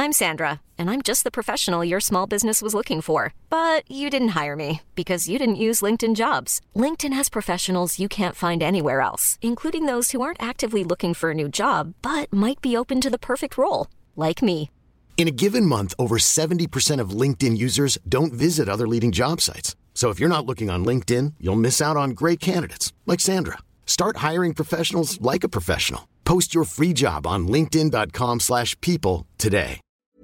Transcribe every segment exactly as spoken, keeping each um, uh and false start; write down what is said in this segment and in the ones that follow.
I'm Sandra, and I'm just the professional your small business was looking for. But you didn't hire me because you didn't use LinkedIn Jobs. LinkedIn has professionals you can't find anywhere else, including those who aren't actively looking for a new job, but might be open to the perfect role, like me. In a given month, over seventy percent of LinkedIn users don't visit other leading job sites. So if you're not looking on LinkedIn, you'll miss out on great candidates like Sandra. Start hiring professionals like a professional. Post your free job on linkedin.com slash people today.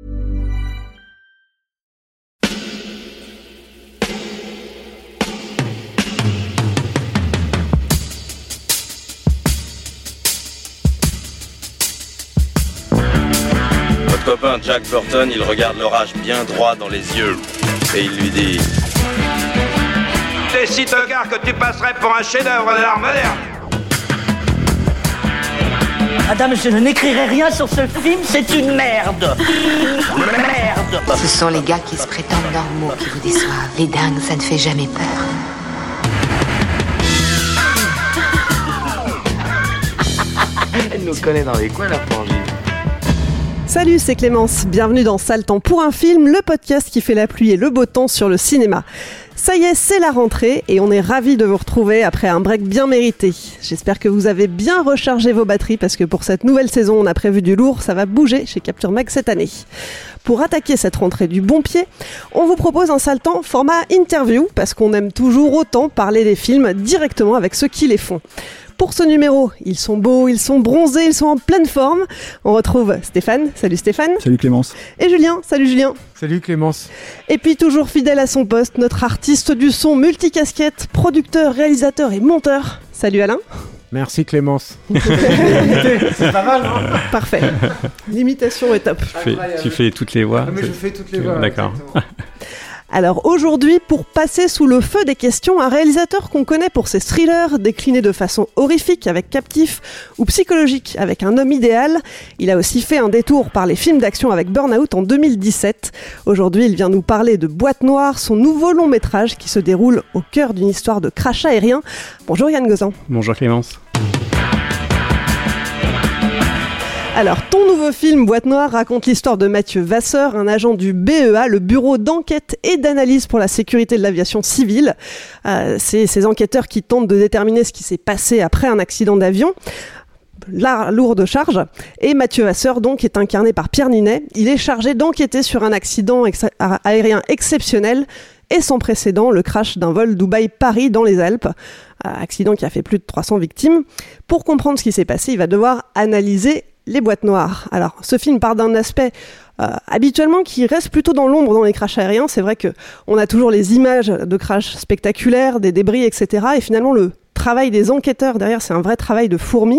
Votre copain Jack Burton, il regarde l'orage bien droit dans les yeux et il lui dit: T'es si tocard que tu passerais pour un chef-d'œuvre de l'art moderne. Madame, je n'écrirai rien sur ce film, c'est une merde. Merde. Ce sont les gars qui se prétendent normaux qui vous déçoivent. Les dingues, ça ne fait jamais peur. Elle nous connaît dans les coins, la frangine. Salut, c'est Clémence. Bienvenue dans Sale Temps pour un film, le podcast qui fait la pluie et le beau temps sur le cinéma. Ça y est, c'est la rentrée et on est ravis de vous retrouver après un break bien mérité. J'espère que vous avez bien rechargé vos batteries parce que pour cette nouvelle saison, on a prévu du lourd, ça va bouger chez Capture Mag cette année. Pour attaquer cette rentrée du bon pied, on vous propose un Sale Temps format interview parce qu'on aime toujours autant parler des films directement avec ceux qui les font. Pour ce numéro, ils sont beaux, ils sont bronzés, ils sont en pleine forme. On retrouve Stéphane. Salut Stéphane. Salut Clémence. Et Julien. Salut Julien. Salut Clémence. Et puis toujours fidèle à son poste, notre artiste du son multicasquette, producteur, réalisateur et monteur. Salut Alain. Merci Clémence. C'est pas mal, non ? Parfait. L'imitation est top. Tu fais, tu fais toutes les voix. Ah, mais je fais toutes les voix. D'accord. Alors aujourd'hui, pour passer sous le feu des questions, un réalisateur qu'on connaît pour ses thrillers déclinés de façon horrifique avec Captif ou psychologique avec Un homme idéal. Il a aussi fait un détour par les films d'action avec Burnout en deux mille dix-sept. Aujourd'hui, il vient nous parler de Boîte Noire, son nouveau long métrage qui se déroule au cœur d'une histoire de crash aérien. Bonjour Yann Gozan. Bonjour Clémence. Alors, ton nouveau film Boîte Noire raconte l'histoire de Mathieu Vasseur, un agent du B E A, le Bureau d'enquête et d'analyse pour la sécurité de l'aviation civile. Euh, c'est ces enquêteurs qui tentent de déterminer ce qui s'est passé après un accident d'avion. La lourde charge. Et Mathieu Vasseur, donc, est incarné par Pierre Ninet. Il est chargé d'enquêter sur un accident ex- aérien exceptionnel et sans précédent, le crash d'un vol Dubaï-Paris dans les Alpes. Accident qui a fait plus de trois cents victimes. Pour comprendre ce qui s'est passé, il va devoir analyser les boîtes noires. Alors, ce film part d'un aspect euh, habituellement qui reste plutôt dans l'ombre dans les crashs aériens. C'est vrai qu'on a toujours les images de crashs spectaculaires, des débris, et cetera. Et finalement, le travail des enquêteurs derrière, c'est un vrai travail de fourmi.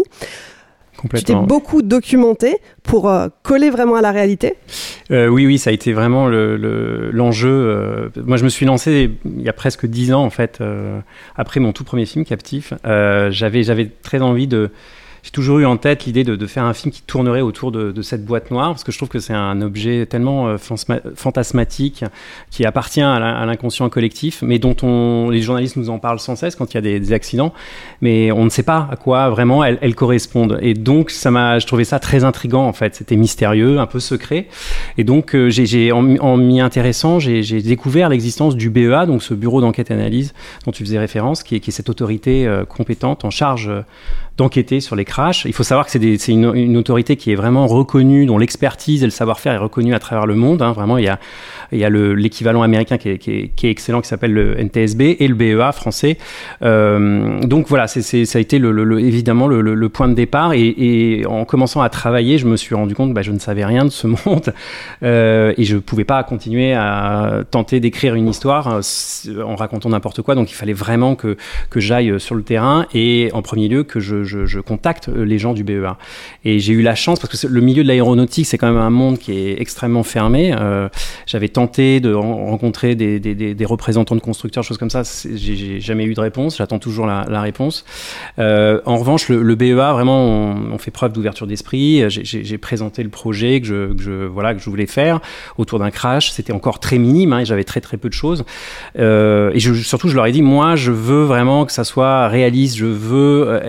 Tu t'es beaucoup documenté pour euh, coller vraiment à la réalité. euh, Oui, oui, ça a été vraiment le, le, l'enjeu. Euh, moi, je me suis lancé il y a presque dix ans, en fait, euh, après mon tout premier film, Captif. Euh, j'avais, j'avais très envie de... J'ai toujours eu en tête l'idée de, de faire un film qui tournerait autour de, de cette boîte noire, parce que je trouve que c'est un objet tellement euh, fantasmatique, qui appartient à, la, à l'inconscient collectif, mais dont on, les journalistes nous en parlent sans cesse quand il y a des, des accidents, mais on ne sait pas à quoi vraiment elles, elles correspondent. Et donc, ça m'a, je trouvais ça très intriguant, en fait. C'était mystérieux, un peu secret. Et donc, euh, j'ai, j'ai, en, en m'y intéressant, j'ai, j'ai découvert l'existence du B E A, donc ce bureau d'enquête et analyse dont tu faisais référence, qui est, qui est cette autorité euh, compétente en charge euh, d'enquêter sur les crashs. Il faut savoir que c'est, des, c'est une, une autorité qui est vraiment reconnue, dont l'expertise et le savoir-faire est reconnue à travers le monde. Hein. Vraiment, il y a, il y a le, l'équivalent américain qui est, qui, est, qui est excellent, qui s'appelle le N T S B, et le B E A français. Euh, donc voilà, c'est, c'est, ça a été le, le, le, évidemment le, le, le point de départ. Et, et en commençant à travailler, je me suis rendu compte que bah, je ne savais rien de ce monde euh, et je ne pouvais pas continuer à tenter d'écrire une histoire en racontant n'importe quoi. Donc il fallait vraiment que, que j'aille sur le terrain et en premier lieu que je Je, je contacte les gens du B E A. Et j'ai eu la chance, parce que le milieu de l'aéronautique, c'est quand même un monde qui est extrêmement fermé. Euh, j'avais tenté de rencontrer des, des, des, des représentants de constructeurs, choses comme ça. J'ai, j'ai jamais eu de réponse. J'attends toujours la, la réponse. Euh, en revanche, le, le B E A, vraiment, on, on fait preuve d'ouverture d'esprit. J'ai, j'ai, j'ai présenté le projet que je, que, je, voilà, que je voulais faire autour d'un crash. C'était encore très minime, hein, et j'avais très très peu de choses. Euh, et je, surtout, je leur ai dit, moi, je veux vraiment que ça soit réaliste. Je veux euh, être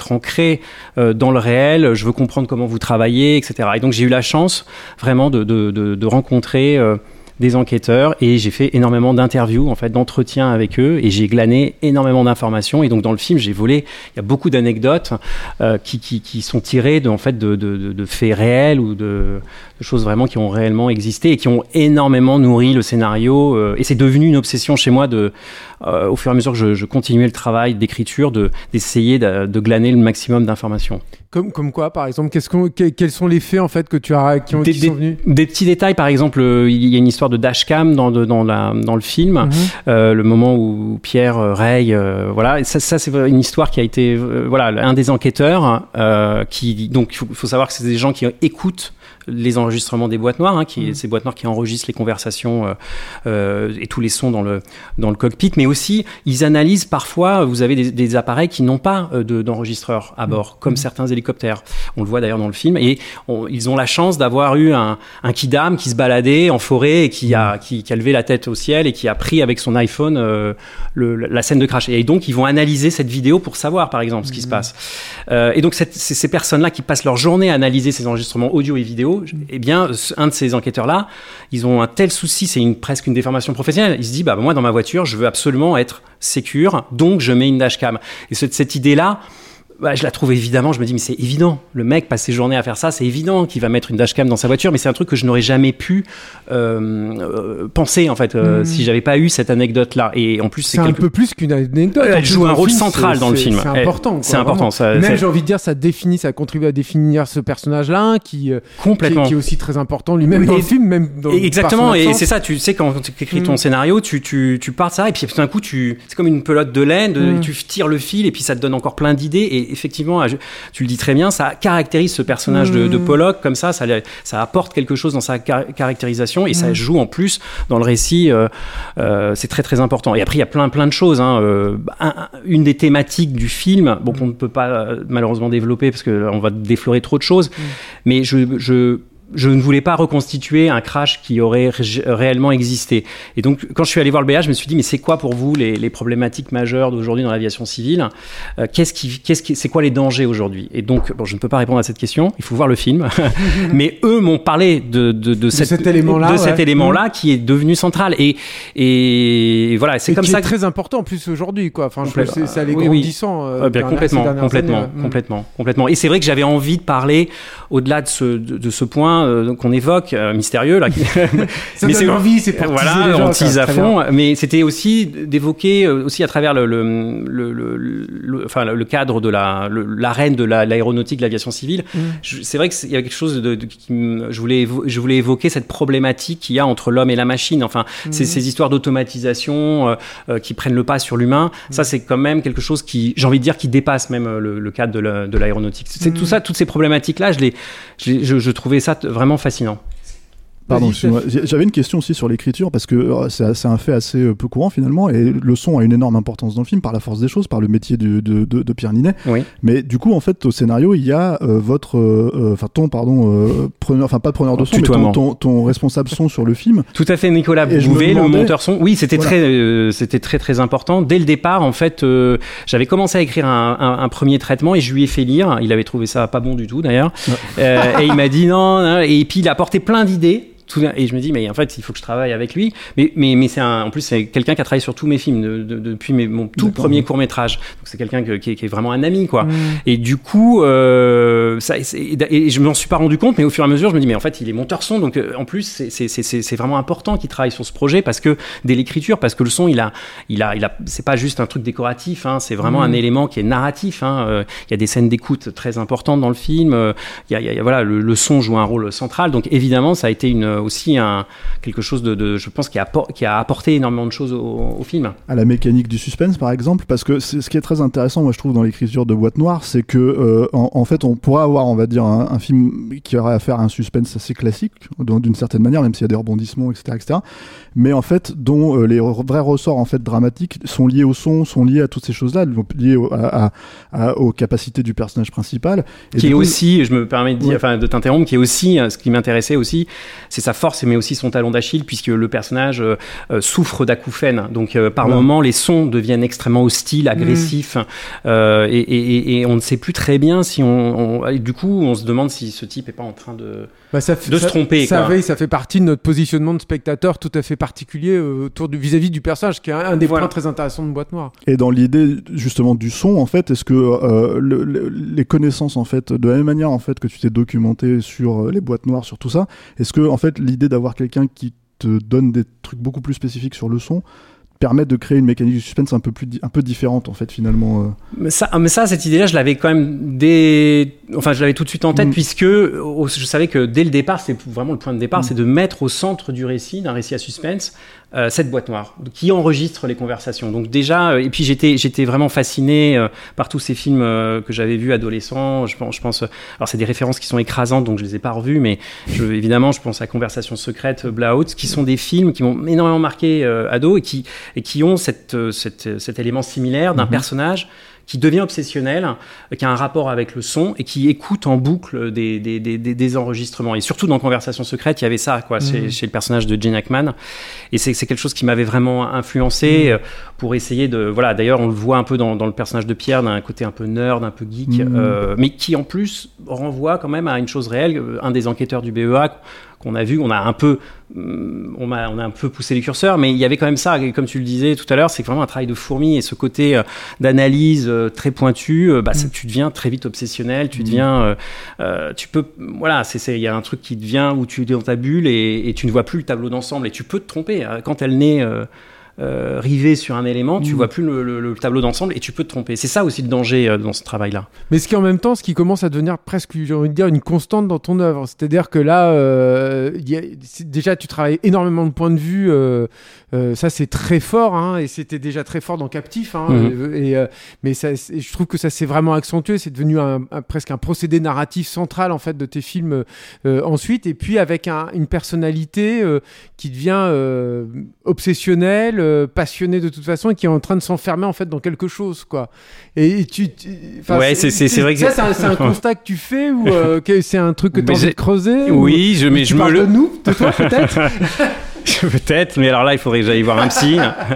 être ancré euh, dans le réel. Je veux comprendre comment vous travaillez, et cetera. Et donc j'ai eu la chance vraiment de, de, de, de rencontrer euh, des enquêteurs et j'ai fait énormément d'interviews, en fait, d'entretiens avec eux et j'ai glané énormément d'informations. Et donc dans le film, j'ai volé. Il y a beaucoup d'anecdotes euh, qui, qui, qui sont tirées de, en fait, de, de, de faits réels ou de, de choses vraiment qui ont réellement existé et qui ont énormément nourri le scénario. Euh, et c'est devenu une obsession chez moi de, euh, au fur et à mesure que je, je continuais le travail d'écriture, de, d'essayer de, de glaner le maximum d'informations. Comme, comme quoi, par exemple, qu'est-ce qu'on, que, quels sont les faits en fait que tu as, qui, ont, des, qui sont venus des, des petits détails, par exemple, euh, il y a une histoire de dashcam dans, de, dans, la, dans le film, mm-hmm. euh, le moment où Pierre euh, raye, euh, voilà, et ça, ça c'est une histoire qui a été, euh, voilà, un des enquêteurs euh, qui, donc il faut, faut savoir que c'est des gens qui écoutent les enregistrements des boîtes noires, hein, qui, mmh. ces boîtes noires qui enregistrent les conversations euh, euh, et tous les sons dans le, dans le cockpit, mais aussi ils analysent parfois, vous avez des, des appareils qui n'ont pas euh, de, d'enregistreur à bord, mmh. comme mmh. certains hélicoptères. On le voit d'ailleurs dans le film, et on, ils ont la chance d'avoir eu un, un kidam qui se baladait en forêt et qui a, qui, qui a levé la tête au ciel et qui a pris avec son iPhone euh, le, la scène de crash. Et donc ils vont analyser cette vidéo pour savoir, par exemple, ce qui mmh. se passe. Euh, et donc cette, ces, ces personnes-là qui passent leur journée à analyser ces enregistrements audio et vidéo, eh bien, un de ces enquêteurs-là, ils ont un tel souci, c'est une, presque une déformation professionnelle. Il se dit, bah, moi, dans ma voiture, je veux absolument être sécure, donc je mets une dashcam. Et cette, cette idée-là, bah, je la trouve évidemment, je me dis, mais c'est évident. Le mec passe ses journées à faire ça, c'est évident qu'il va mettre une dashcam dans sa voiture, mais c'est un truc que je n'aurais jamais pu euh, euh, penser, en fait, euh, mmh. si j'avais pas eu cette anecdote-là. Et en plus, c'est, c'est quelque... un peu plus qu'une anecdote. Elle joue un rôle film, central dans le film. C'est important. Quoi, c'est important. Ça, Même, c'est... j'ai envie de dire, ça définit, ça contribue à définir ce personnage-là, qui, Complètement. qui, qui est aussi très important lui-même dans et, le film, même dans exactement. Et sens. c'est ça, tu sais, quand tu écris mmh. ton scénario, tu, tu, tu pars de ça, et puis tout d'un coup, tu, c'est comme une pelote de laine, de, mmh. tu tires le fil, et puis ça te donne encore plein d'idées. Et effectivement, tu le dis très bien, ça caractérise ce personnage mmh. de, de Pollock comme ça, ça, ça apporte quelque chose dans sa car- caractérisation et mmh. ça joue en plus dans le récit, euh, euh, c'est très très important. Et après il y a plein plein de choses, hein. euh, un, une des thématiques du film, bon, qu'on ne peut pas euh, malheureusement développer parce qu'on va déflorer trop de choses, mmh. mais je... je je ne voulais pas reconstituer un crash qui aurait ré- réellement existé. Et donc, quand je suis allé voir le B A, je me suis dit, mais c'est quoi pour vous les, les problématiques majeures d'aujourd'hui dans l'aviation civile ? euh, qu'est-ce qui, qu'est-ce qui, c'est quoi les dangers aujourd'hui ? Et donc, bon, je ne peux pas répondre à cette question, il faut voir le film. Mais eux m'ont parlé de, de, de, de cette, cet élément-là, de ouais. cet élément-là qui est devenu central. Et, et voilà, c'est et comme qui ça. est très important en plus aujourd'hui, quoi. Enfin, Complé- je trouve que c'est, c'est allé oui, grandissant. Oui. Euh, euh, bien, complètement, complètement, années, ouais. complètement, complètement. Et c'est vrai que j'avais envie de parler au-delà de ce, de, de ce point euh, qu'on évoque, euh, mystérieux là. Ça mais donne c'est envie, c'est pour voilà, teaser les gens, on tease ça, à fond. Bien. Mais c'était aussi d'évoquer euh, aussi à travers le, le, le, le, le, enfin, le cadre de la, le, l'arène de la, l'aéronautique, de l'aviation civile. Mm. Je, c'est vrai qu'il y a quelque chose de, de qui je voulais, évo- je voulais évoquer cette problématique qu'il y a entre l'homme et la machine. Enfin, mm. ces, ces histoires d'automatisation euh, euh, qui prennent le pas sur l'humain. Mm. Ça, c'est quand même quelque chose qui, j'ai envie de dire, qui dépasse même le, le cadre de, la, de l'aéronautique. C'est mm. tout ça, toutes ces problématiques-là, je les, je, les, je, je trouvais ça t- vraiment fascinant. Pardon, excuse-moi. J'avais une question aussi sur l'écriture parce que c'est, c'est un fait assez peu courant finalement et le son a une énorme importance dans le film par la force des choses, par le métier du, de, de, de Pierre Ninet. Oui. Mais du coup, en fait, au scénario, il y a euh, votre, enfin euh, ton, pardon, euh, preneur, enfin pas preneur de son, mais ton, ton, ton responsable son sur le film. Tout à fait, Nicolas Bouvet, le monteur son. Oui, c'était voilà. très, euh, c'était très très important. Dès le départ, en fait, euh, j'avais commencé à écrire un, un, un premier traitement et je lui ai fait lire. Il avait trouvé ça pas bon du tout d'ailleurs. Ouais. Euh, et il m'a dit non, non. Et puis il a apporté plein d'idées. Et je me dis, mais en fait, il faut que je travaille avec lui. Mais, mais, mais c'est un, en plus, c'est quelqu'un qui a travaillé sur tous mes films de, de, depuis mes, mon tout D'accord. premier court-métrage. Donc, c'est quelqu'un que, qui, est, qui est vraiment un ami, quoi. Mmh. Et du coup, euh, ça, et je m'en suis pas rendu compte, mais au fur et à mesure, je me dis, mais en fait, il est monteur son. Donc, en plus, c'est, c'est, c'est, c'est vraiment important qu'il travaille sur ce projet parce que, dès l'écriture, parce que le son, il a, il a, il a, c'est pas juste un truc décoratif, hein, c'est vraiment mmh. un élément qui est narratif, hein. Euh, il y a des scènes d'écoute très importantes dans le film. Euh, il y a, il y a, voilà, le, le son joue un rôle central. Donc, évidemment, ça a été une, aussi un, quelque chose de, de je pense, qui a, qui a apporté énormément de choses au, au film. À la mécanique du suspense, par exemple, parce que c'est, ce qui est très intéressant, moi, je trouve, dans l'écriture de Boîte Noire, c'est que, euh, en, en fait, on pourrait avoir, on va dire, un, un film qui aurait à faire un suspense assez classique, d'une certaine manière, même s'il y a des rebondissements, et cetera, et cetera, mais en fait, dont euh, les vrais ressorts, en fait, dramatiques sont liés au son, sont liés à toutes ces choses-là, liés au, à, à, à, aux capacités du personnage principal. Et qui est coup, aussi, je me permets de dire, ouais. enfin, de t'interrompre, qui est aussi, ce qui m'intéressait aussi, c'est sa sa force, mais aussi son talon d'Achille, puisque le personnage euh, euh, souffre d'acouphènes. Donc, euh, par ouais. moments, les sons deviennent extrêmement hostiles, agressifs, mmh. euh, et, et, et on ne sait plus très bien si on, on... Du coup, on se demande si ce type n'est pas en train de, bah ça f- de ça, se tromper. Ça, quoi. fait, ça fait partie de notre positionnement de spectateur tout à fait particulier euh, autour du, vis-à-vis du personnage, qui est un, un des voilà. points très intéressants de Boîte Noire. Et dans l'idée, justement, du son, en fait, est-ce que euh, le, le, les connaissances, en fait, de la même manière, en fait, que tu t'es documenté sur les boîtes noires, sur tout ça, est-ce que, en fait, l'idée d'avoir quelqu'un qui te donne des trucs beaucoup plus spécifiques sur le son permet de créer une mécanique du suspense un peu plus di- un peu différente en fait finalement euh... mais ça mais ça cette idée là je l'avais quand même dès enfin je l'avais tout de suite en tête mmh. puisque au, je savais que dès le départ c'est vraiment le point de départ mmh. c'est de mettre au centre du récit d'un récit à suspense euh, cette boîte noire qui enregistre les conversations. Donc déjà euh, et puis j'étais j'étais vraiment fasciné euh, par tous ces films euh, que j'avais vus adolescent. Je pense je pense alors c'est des références qui sont écrasantes donc je les ai pas revus, mais je, évidemment je pense à Conversation secrète, Blowout, qui sont des films qui m'ont énormément marqué euh, ado et qui et qui ont cette, cette, cet élément similaire d'un mmh. personnage qui devient obsessionnel, qui a un rapport avec le son et qui écoute en boucle des, des, des, des enregistrements. Et surtout dans Conversation secrète, il y avait ça quoi, mmh. chez, chez le personnage de Gene Hackman. Et c'est, c'est quelque chose qui m'avait vraiment influencé mmh. pour essayer de... Voilà, d'ailleurs, on le voit un peu dans, dans le personnage de Pierre, d'un côté un peu nerd, un peu geek, mmh. euh, mais qui en plus renvoie quand même à une chose réelle. Un des enquêteurs du B E A qu'on a vu, on a un peu, on a, on a un peu poussé les curseurs, mais il y avait quand même ça, et comme tu le disais tout à l'heure, c'est vraiment un travail de fourmi, et ce côté euh, d'analyse euh, très pointu, euh, bah, mmh. ça, tu deviens très vite obsessionnel, tu deviens, euh, euh, tu peux, voilà, c'est, c'est, il y a un truc qui devient où tu es dans ta bulle et, et tu ne vois plus le tableau d'ensemble, et tu peux te tromper quand elle naît. Euh, Euh, rivé sur un élément, tu mmh. vois plus le, le, le tableau d'ensemble et tu peux te tromper. C'est ça aussi le danger euh, dans ce travail-là. Mais ce qui en même temps, ce qui commence à devenir presque, j'ai envie de dire, une constante dans ton œuvre. C'est-à-dire que là, euh, y a, déjà, tu travailles énormément de points de vue. Euh, euh, ça, c'est très fort, hein, et c'était déjà très fort dans Captif. Hein, mmh. et, et, euh, mais ça, je trouve que ça s'est vraiment accentué. C'est devenu un, un, presque un procédé narratif central en fait de tes films euh, ensuite. Et puis avec un, une personnalité euh, qui devient euh, obsessionnelle. Euh, passionné de toute façon et qui est en train de s'enfermer en fait dans quelque chose quoi. Et, et tu, tu ouais c'est, c'est, c'est vrai que ça c'est un, c'est un constat que tu fais ou euh, que c'est un truc que tu as envie de creuser oui ou, je mais tu je me parles le de nous de toi peut-être. Peut-être, mais alors là, il faudrait que j'aille voir un psy.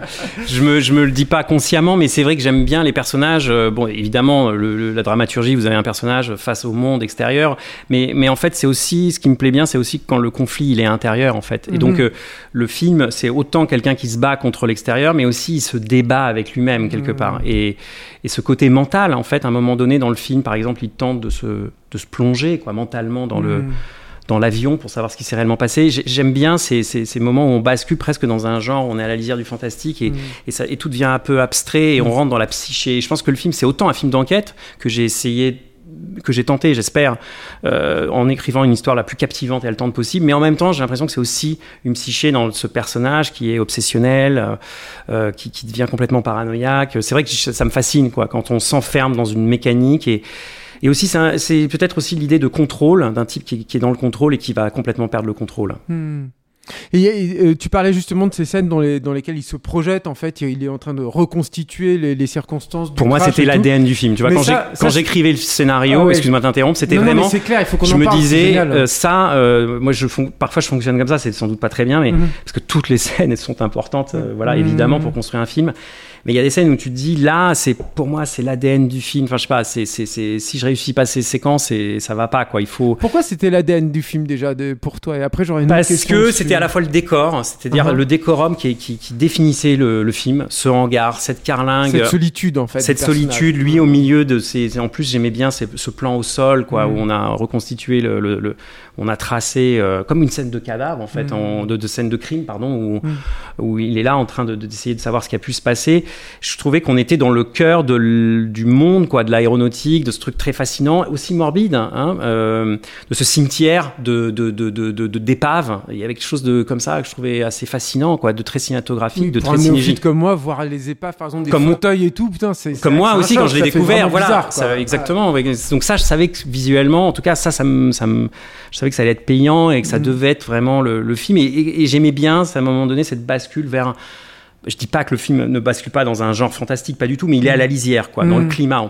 je me, je me le dis pas consciemment, mais c'est vrai que j'aime bien les personnages. Bon, évidemment, le, le, la dramaturgie, vous avez un personnage face au monde extérieur, mais, mais en fait, c'est aussi, ce qui me plaît bien, c'est aussi quand le conflit, il est intérieur, en fait. Et mm-hmm. donc, euh, le film, c'est autant quelqu'un qui se bat contre l'extérieur, mais aussi il se débat avec lui-même, quelque mm-hmm. part. Et, et ce côté mental, en fait, à un moment donné, dans le film, par exemple, il tente de se, de se plonger, quoi, mentalement dans mm-hmm. le... dans l'avion pour savoir ce qui s'est réellement passé. J'aime bien ces, ces, ces moments où on bascule presque dans un genre, on est à la lisière du fantastique et, mmh. et, ça, et tout devient un peu abstrait et on rentre dans la psyché. Je pense que le film, c'est autant un film d'enquête que j'ai essayé, que j'ai tenté, j'espère, euh, en écrivant une histoire la plus captivante et haletante possible, mais en même temps, j'ai l'impression que c'est aussi une psyché dans ce personnage qui est obsessionnel, euh, qui, qui devient complètement paranoïaque. C'est vrai que ça me fascine, quoi, quand on s'enferme dans une mécanique et Et aussi, c'est, un, c'est peut-être aussi l'idée de contrôle, d'un type qui, qui est dans le contrôle et qui va complètement perdre le contrôle. Hmm. Et, et euh, tu parlais justement de ces scènes dans, les, dans lesquelles il se projette, en fait, il est en train de reconstituer les, les circonstances. Pour moi, c'était l'A D N du film. Tu vois, quand, ça, j'ai, quand ça, j'écrivais le scénario, ah ouais, excuse-moi de t'interrompre, c'était non, vraiment. Non, mais c'est clair, il faut qu'on je en me parle, disais, euh, ça, euh, moi, je fon- parfois, je fonctionne comme ça, c'est sans doute pas très bien, mais mm-hmm. parce que toutes les scènes, elles sont importantes, euh, voilà, mm-hmm. évidemment, pour construire un film. Mais il y a des scènes où tu te dis, là, c'est, pour moi, c'est l'A D N du film. Enfin, je sais pas, c'est, c'est, c'est, si je réussis pas ces séquences, et ça va pas, quoi. Il faut. Pourquoi c'était l'A D N du film, déjà, de, pour toi? Et après, j'aurais une Parce question. Parce que c'était à la fois le décor, c'est-à-dire uh-huh. le décorum qui, qui, qui définissait le, le film, ce hangar, cette carlingue. Cette solitude, en fait. Cette solitude, lui, au milieu de ces. En plus, j'aimais bien ces, ce plan au sol, quoi, mmh. où on a reconstitué le. le, le on a tracé euh, comme une scène de cadavre, en fait, mmh. en, de, de scène de crime, pardon, où, mmh. où il est là en train de, de, d'essayer de savoir ce qui a pu se passer. Je trouvais qu'on était dans le cœur de, du monde, quoi, de l'aéronautique, de ce truc très fascinant, aussi morbide, hein, euh, de ce cimetière de, de, de, de, de, de, d'épaves. Il y avait quelque chose de, comme ça que je trouvais assez fascinant, quoi, de très cinématographique, oui, de très très cinégique. Comme moi, voir les épaves, par exemple, des comme fauteuils moi, et tout, putain, c'est. Comme c'est, moi c'est aussi, choc, quand je l'ai découvert, voilà. Bizarre, ça, exactement. Ouais. Donc ça, je savais que visuellement, en tout cas, ça, ça me, ça me, je savais que ça allait être payant et que ça mmh. devait être vraiment le, le film. Et, et, et j'aimais bien, à un moment donné, cette bascule vers. Je dis pas que le film ne bascule pas dans un genre fantastique, pas du tout, mais il est à la lisière, quoi, mmh. dans le climat en tout cas.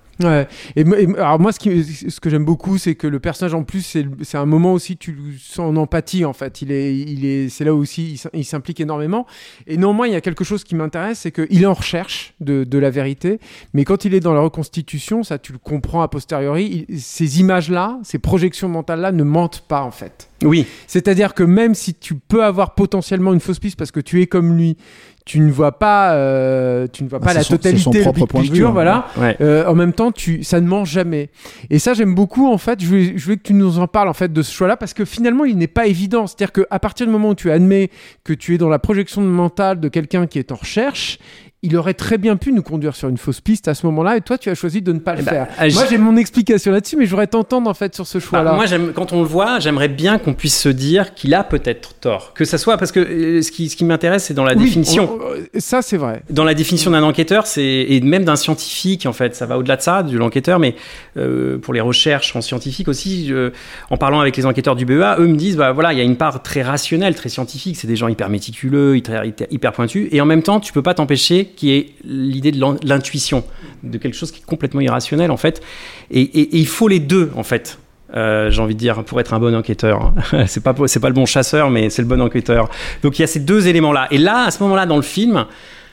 Ouais. Et, et alors moi, ce, qui, ce que j'aime beaucoup, c'est que le personnage en plus, c'est, c'est un moment aussi tu sens en empathie en fait. Il est, il est, c'est là aussi il s'implique énormément. Et néanmoins, il y a quelque chose qui m'intéresse, c'est qu'il est en recherche de, de la vérité, mais quand il est dans la reconstitution, ça tu le comprends a posteriori. Il, ces images-là, ces projections mentales-là, ne mentent pas en fait. Oui. C'est-à-dire que même si tu peux avoir potentiellement une fausse piste parce que tu es comme lui. Tu ne vois pas, euh, tu ne vois bah, pas la son, totalité de picture, hein. voilà. Ouais. Euh, en même temps, tu, ça ne ment jamais. Et ça, j'aime beaucoup. En fait, je voulais, je voulais que tu nous en parles en fait de ce choix-là, parce que finalement, il n'est pas évident. C'est-à-dire qu'à partir du moment où tu admets que tu es dans la projection mentale de quelqu'un qui est en recherche, il aurait très bien pu nous conduire sur une fausse piste à ce moment-là, et toi, tu as choisi de ne pas le bah, faire. euh, moi, j'ai mon explication là-dessus, mais je voudrais t'entendre en fait sur ce choix-là. Bah, moi, j'aime, quand on le voit, j'aimerais bien qu'on puisse se dire qu'il a peut-être tort, que ça soit parce que euh, ce qui, ce qui m'intéresse, c'est dans la oui, définition. On, on, ça, c'est vrai. Dans la définition d'un enquêteur, c'est et même d'un scientifique, en fait, ça va au-delà de ça, de l'enquêteur, mais euh, pour les recherches en scientifique aussi, euh, en parlant avec les enquêteurs du B E A, eux me disent, bah voilà, il y a une part très rationnelle, très scientifique. C'est des gens hyper méticuleux, hyper, hyper pointus, et en même temps, tu peux pas t'empêcher qu'il y ait l'idée de l'intuition, de quelque chose qui est complètement irrationnel en fait, et, et, et il faut les deux en fait. Euh, j'ai envie de dire, pour être un bon enquêteur. c'est pas c'est pas le bon chasseur, mais c'est le bon enquêteur. Donc il y a ces deux éléments là, et là à ce moment là dans le film,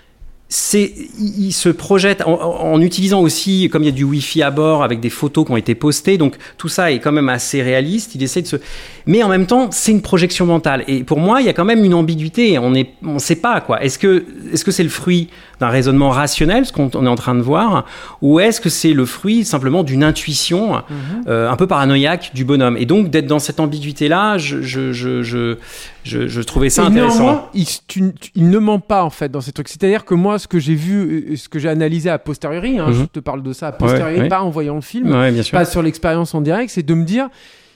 c'est, il se projette en, en utilisant aussi, comme il y a du wifi à bord avec des photos qui ont été postées, donc tout ça est quand même assez réaliste. Il essaie de se, mais en même temps, c'est une projection mentale. Et pour moi, il y a quand même une ambiguïté. On est, on sait pas quoi. Est-ce que, est-ce que c'est le fruit d'un raisonnement rationnel, ce qu'on est en train de voir, ou est-ce que c'est le fruit simplement d'une intuition mm-hmm. euh, un peu paranoïaque du bonhomme. Et donc d'être dans cette ambiguïté-là, je, je, je, je, je, je trouvais ça et intéressant. Néanmoins, il, tu, tu, il ne ment pas en fait dans ces trucs. C'est-à-dire que moi, ce que j'ai vu, ce que j'ai analysé a posteriori, hein, mm-hmm. je te parle de ça a posteriori, ouais, ouais. pas en voyant le film, ouais, bien sûr. pas sur l'expérience en direct, c'est de me dire.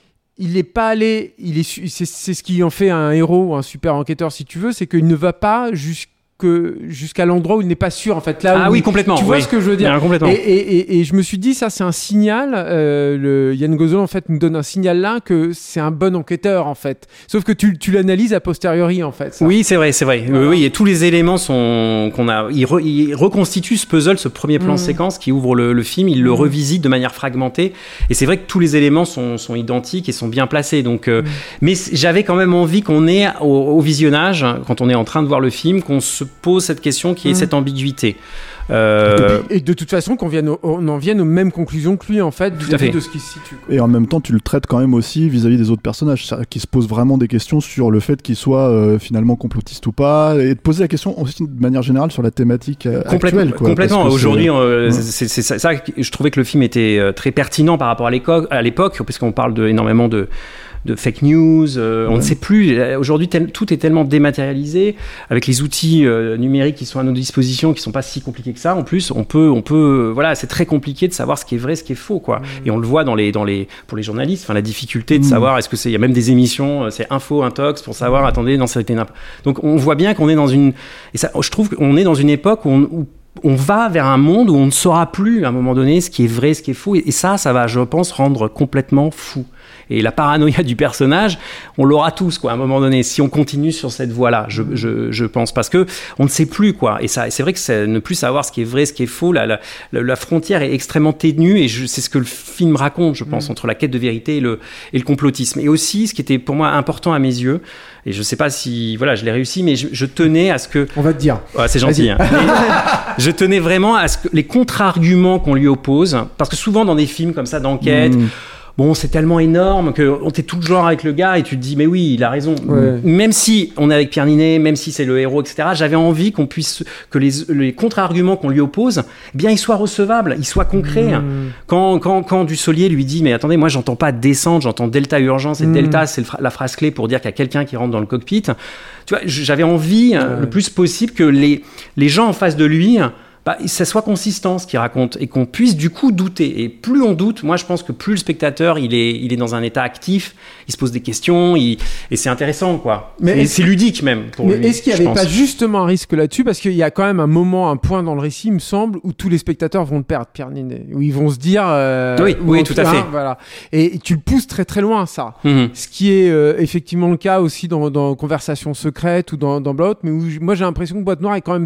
Il n'est pas allé, il est, c'est, c'est ce qui en fait un héros ou un super enquêteur si tu veux, c'est qu'il ne va pas jusqu'à Que jusqu'à l'endroit où il n'est pas sûr en fait là ah où oui il, complètement tu vois oui. ce que je veux dire complètement. Et, et, et, et je me suis dit ça c'est un signal euh, le Yann Gozol en fait nous donne un signal là que c'est un bon enquêteur en fait, sauf que tu, tu l'analyses a posteriori en fait ça. Oui c'est vrai c'est vrai voilà. oui et tous les éléments sont qu'on a il, re, il reconstitue ce puzzle, ce premier plan mmh. séquence qui ouvre le, le film, il mmh. le revisite de manière fragmentée, et c'est vrai que tous les éléments sont, sont identiques et sont bien placés, donc euh, mmh. mais j'avais quand même envie qu'on ait au, au visionnage, quand on est en train de voir le film, qu'on se pose cette question qui est mmh. cette ambiguïté. Euh... Et, puis, et de toute façon qu'on vienne au, on en vienne aux mêmes conclusions que lui en fait, vis-à-vis de ce qui se situe. Quoi. Et en même temps tu le traites quand même aussi vis-à-vis des autres personnages qui se posent vraiment des questions sur le fait qu'il soit euh, finalement complotiste ou pas, et de poser la question aussi de manière générale sur la thématique euh, complètement, actuelle. Quoi, complètement. Aujourd'hui c'est... Euh, ouais. c'est, c'est, c'est ça que je trouvais que le film était euh, très pertinent par rapport à l'époque, à l'époque puisqu'on parle de, énormément de de fake news, euh, ouais. on ne sait plus. Aujourd'hui, tel, tout est tellement dématérialisé, avec les outils euh, numériques qui sont à notre disposition, qui sont pas si compliqués que ça. En plus, on peut, on peut, euh, voilà, c'est très compliqué de savoir ce qui est vrai, ce qui est faux, quoi. Mmh. Et on le voit dans les, dans les, pour les journalistes, enfin la difficulté de mmh. savoir, est-ce que c'est, il y a même des émissions, c'est info, intox, pour savoir, mmh. attendez, non, c'était n'importe. Donc, on voit bien qu'on est dans une, et ça, je trouve qu'on est dans une époque où on, où on va vers un monde où on ne saura plus à un moment donné ce qui est vrai, ce qui est faux, et ça, ça va, je pense, rendre complètement fou. Et la paranoïa du personnage, on l'aura tous, quoi, à un moment donné, si on continue sur cette voie-là, je, je, je pense, parce que on ne sait plus, quoi. Et ça, c'est vrai que c'est ne plus savoir ce qui est vrai, ce qui est faux, la, la, la frontière est extrêmement ténue, et je, c'est ce que le film raconte, je pense, mmh. entre la quête de vérité et le, et le complotisme. Et aussi, ce qui était pour moi important à mes yeux, et je sais pas si, voilà, je l'ai réussi, mais je, je tenais à ce que... On va te dire. Ouais, c'est gentil. Hein. Je tenais vraiment à ce que les contre-arguments qu'on lui oppose, parce que souvent dans des films comme ça d'enquête, mmh. bon, c'est tellement énorme qu'on t'es tout le genre avec le gars et tu te dis, mais oui, il a raison. Ouais. Même si on est avec Pierre Ninet, même si c'est le héros, et cetera, j'avais envie qu'on puisse, que les, les contre-arguments qu'on lui oppose, eh bien, ils soient recevables, ils soient concrets. Mmh. Quand, quand, quand Dussolier lui dit, mais attendez, moi, j'entends pas descente, j'entends delta urgence, et mmh. delta, c'est le, la phrase clé pour dire qu'il y a quelqu'un qui rentre dans le cockpit. Tu vois, j'avais envie, ouais. le plus possible, que les, les gens en face de lui, bah, ça soit consistant ce qu'il raconte, et qu'on puisse du coup douter. Et plus on doute, moi je pense que plus le spectateur il est, il est dans un état actif, il se pose des questions, il, et c'est intéressant, quoi. Mais c'est, c'est ludique même pour mais lui. Mais est-ce qu'il n'y avait pas justement un risque là-dessus, parce qu'il y a quand même un moment, un point dans le récit, il me semble, où tous les spectateurs vont le perdre, Pierre Ninet, où ils vont se dire. Euh, oui, oui, tout à fait. Voilà. Et tu le pousses très très loin, ça. Mm-hmm. Ce qui est euh, effectivement le cas aussi dans, dans Conversation secrète ou dans, dans Blowout, mais où moi j'ai l'impression que Boîte Noire est quand même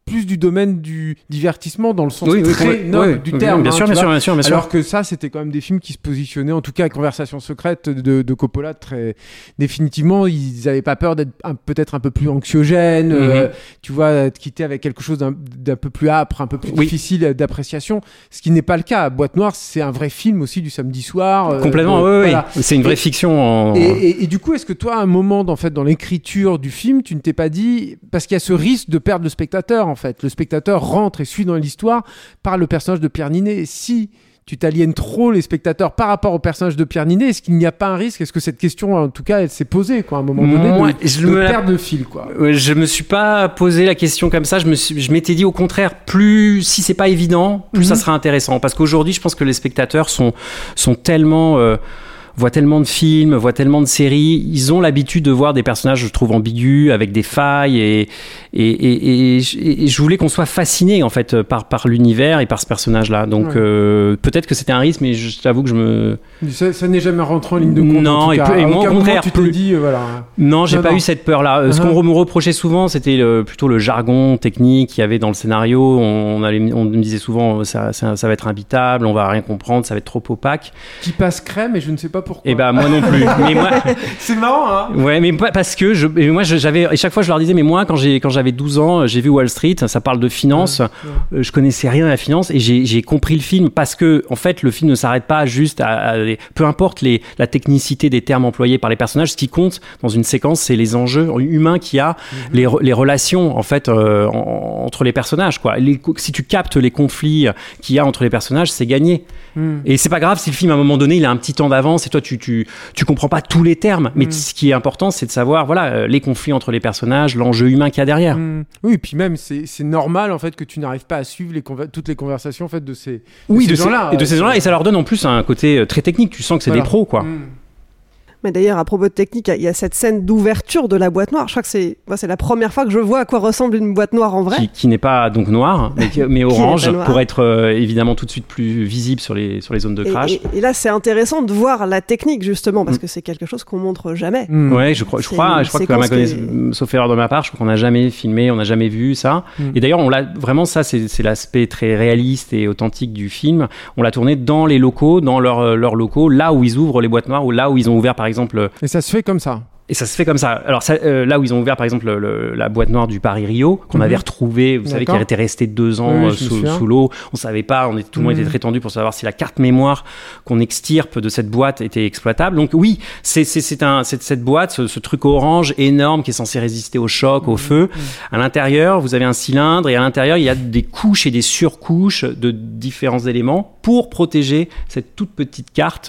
plus du domaine du divertissement dans le sens oui, très oui, noble oui, du oui, terme. bien hein, sûr, bien sûr, bien sûr, bien sûr. Alors que ça, c'était quand même des films qui se positionnaient, en tout cas, Conversation secrète de, de Coppola, très définitivement, ils n'avaient pas peur d'être un, peut-être un peu plus anxiogènes, mm-hmm. euh, tu vois, de quitter avec quelque chose d'un, d'un peu plus âpre, un peu plus oui. difficile d'appréciation, ce qui n'est pas le cas. Boîte Noire, c'est un vrai film aussi du samedi soir. Euh, Complètement, de, oui, voilà. oui. C'est une vraie et, fiction. En... Et, et, et du coup, est-ce que toi, à un moment, en fait, dans l'écriture du film, tu ne t'es pas dit, parce qu'il y a ce risque de perdre le spectateur, en fait, le spectateur rentre et suit dans l'histoire par le personnage de Pierre Ninet. Et si tu t'aliènes trop les spectateurs par rapport au personnage de Pierre Ninet, est-ce qu'il n'y a pas un risque ? Est-ce que cette question, en tout cas, elle s'est posée, quoi, à un moment donné, Moi, de, je de me perdre la... le fil, quoi. Je me suis pas posé la question comme ça. Je me suis... je m'étais dit au contraire, plus si c'est pas évident, plus mm-hmm. ça sera intéressant. Parce qu'aujourd'hui, je pense que les spectateurs sont sont tellement euh... voient tellement de films, voient tellement de séries, ils ont l'habitude de voir des personnages, je trouve, ambigus, avec des failles, et, et, et, et, et je voulais qu'on soit fasciné, en fait, par, par l'univers et par ce personnage-là. Donc, ouais. euh, peut-être que c'était un risque, mais je t'avoue que je me... Ça, ça n'est jamais rentré en ligne de compte, non, en tout et, cas. et moi, au contraire, tu plus... t'es dit, euh, voilà... Non, j'ai non, pas non. eu cette peur-là. Uh-huh. Ce qu'on me reprochait souvent, c'était le, plutôt le jargon technique qu'il y avait dans le scénario. On, allait, on me disait souvent, ça, ça, ça va être imbitable, on va rien comprendre, ça va être trop opaque. Qui passe crème, et je ne sais pas pourquoi. Et ben, moi non plus. Mais moi... C'est marrant, hein. Ouais, mais parce que je, moi, j'avais, et chaque fois, je leur disais, mais moi, quand j'ai, quand j'avais douze ans, j'ai vu Wall Street, ça parle de finance. Ouais, ouais. Je connaissais rien à la finance, et j'ai, j'ai compris le film parce que, en fait, le film ne s'arrête pas juste à, à peu importe les, la technicité des termes employés par les personnages. Ce qui compte dans une séquence, c'est les enjeux humains qu'il y a, mm-hmm. les, les relations, en fait, euh, en, entre les personnages, quoi. Les, si tu captes les conflits qu'il y a entre les personnages, c'est gagné. Mm. Et c'est pas grave si le film, à un moment donné, il a un petit temps d'avance et toi, tu, tu, tu comprends pas tous les termes, mais mmh. ce qui est important, c'est de savoir, voilà, euh, les conflits entre les personnages, l'enjeu humain qu'il y a derrière. Mmh. Oui, et puis même, c'est, c'est normal, en fait, que tu n'arrives pas à suivre les conver- toutes les conversations, en fait, de ces, de oui, ces de gens-là. Et de ces gens-là, et ça leur donne en plus un côté euh, très technique. Tu sens que c'est voilà. des pros, quoi. Mmh. Mais d'ailleurs, à propos de technique, il y a cette scène d'ouverture de la boîte noire. Je crois que c'est, moi, c'est la première fois que je vois à quoi ressemble une boîte noire en vrai. Qui, qui n'est pas donc noire, mais, qui, mais orange, pour être euh, évidemment tout de suite plus visible sur les, sur les zones de crash. Et, et, et là, c'est intéressant de voir la technique, justement, parce mm. que c'est quelque chose qu'on montre jamais. Mm. Ouais, je crois, je crois, je crois que, à ma connaissance, est... sauf erreur de ma part, je crois qu'on n'a jamais filmé, on n'a jamais vu ça. Mm. Et d'ailleurs, on l'a vraiment, ça, c'est, c'est l'aspect très réaliste et authentique du film. On l'a tourné dans les locaux, dans leurs leurs locaux, là où ils ouvrent les boîtes noires, ou là où ils ont ouvert, par exemple. Et ça se fait comme ça. Et ça se fait comme ça. Alors ça, euh, là où ils ont ouvert par exemple le, le, la boîte noire du Paris-Rio, qu'on mmh. avait retrouvée, vous D'accord. savez, qui était restée deux ans oui, euh, sous, sous l'eau. On savait pas, on était, tout le mmh. monde était très tendu pour savoir si la carte mémoire qu'on extirpe de cette boîte était exploitable. Donc oui, c'est, c'est, c'est un, c'est, cette boîte, ce, ce truc orange énorme qui est censé résister au choc, mmh. au feu. Mmh. À l'intérieur, vous avez un cylindre et à l'intérieur, il y a des couches et des surcouches de différents éléments pour protéger cette toute petite carte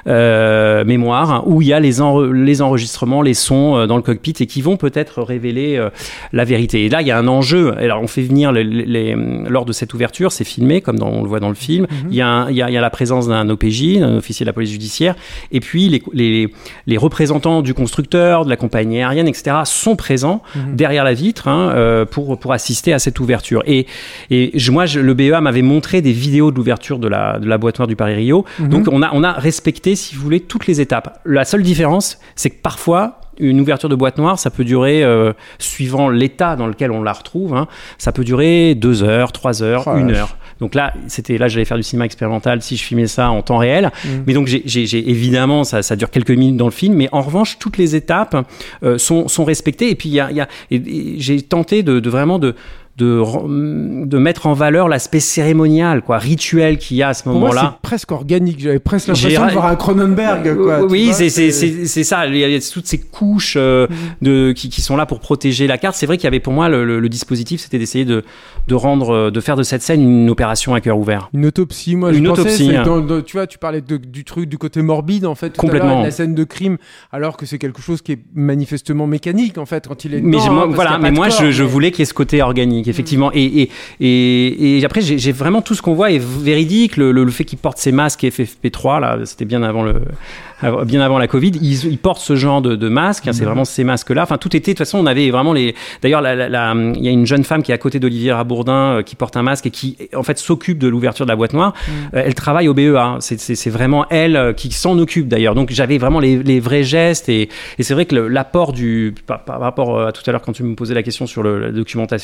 euh, mémoire hein, où il y a les, en, les enregistrements, les sons dans le cockpit et qui vont peut-être révéler euh, la vérité. Et là, il y a un enjeu. Alors, on fait venir les, les, les, lors de cette ouverture, c'est filmé comme dans, on le voit dans le film. Mm-hmm. Il y a un, il y a, il y a la présence d'un O P J, un officier de la police judiciaire, et puis les, les, les représentants du constructeur, de la compagnie aérienne, et cetera, sont présents mm-hmm. derrière la vitre hein, euh, pour pour assister à cette ouverture. Et et je, moi, je, le B E A m'avait montré des vidéos de l'ouverture de la de la boîte noire du Paris-Rio. Mm-hmm. Donc, on a on a respecté, si vous voulez, toutes les étapes. La seule différence, c'est que parfois une ouverture de boîte noire, ça peut durer, euh, suivant l'état dans lequel on la retrouve, hein, ça peut durer deux heures, trois heures, oh, une heure. Donc là, c'était là, j'allais faire du cinéma expérimental si je filmais ça en temps réel. Mmh. Mais donc, j'ai, j'ai, j'ai évidemment, ça, ça dure quelques minutes dans le film, mais en revanche, toutes les étapes euh, sont, sont respectées. Et puis, il y a, il y a, et, et j'ai tenté de, de vraiment de De, de mettre en valeur l'aspect cérémonial, quoi, rituel qu'il y a à ce Pour moment-là. Moi, c'est presque organique. J'avais presque l'impression J'ai... de voir un Cronenberg, quoi. Oui, vois, c'est, c'est, c'est, c'est ça. Il y a toutes ces couches euh, mm-hmm. de, qui, qui sont là pour protéger la carte. C'est vrai qu'il y avait pour moi le, le, le dispositif, c'était d'essayer de, de rendre, de faire de cette scène une opération à cœur ouvert. Une autopsie, moi, une je autopsie, pensais. Hein. Dans, dans, tu vois, tu parlais de, du truc, du côté morbide, en fait, tout complètement. À l'heure, la scène de crime, alors que c'est quelque chose qui est manifestement mécanique, en fait, quand il est. Mais dedans, je, moi, hein, voilà, mais moi, corps, je, mais... je voulais qu'il y ait ce côté organique, effectivement, mm. et, et Et, et après, j'ai, j'ai vraiment tout ce qu'on voit est véridique. Le, le, le fait qu'ils portent ces masques F F P trois, là, c'était bien avant le, bien avant la Covid. Ils, ils portent ce genre de, de masques. Hein, mmh. C'est vraiment ces masques-là. Enfin, tout était. De toute façon, on avait vraiment les. D'ailleurs, la, la, la, il y a une jeune femme qui est à côté d'Olivier Rabourdin euh, qui porte un masque et qui, en fait, s'occupe de l'ouverture de la boîte noire. Mmh. Euh, elle travaille au B E A. C'est, c'est, c'est vraiment elle euh, qui s'en occupe d'ailleurs. Donc, j'avais vraiment les, les vrais gestes et, et c'est vrai que le, l'apport du par, par rapport à tout à l'heure quand tu me posais la question sur le, la documentation,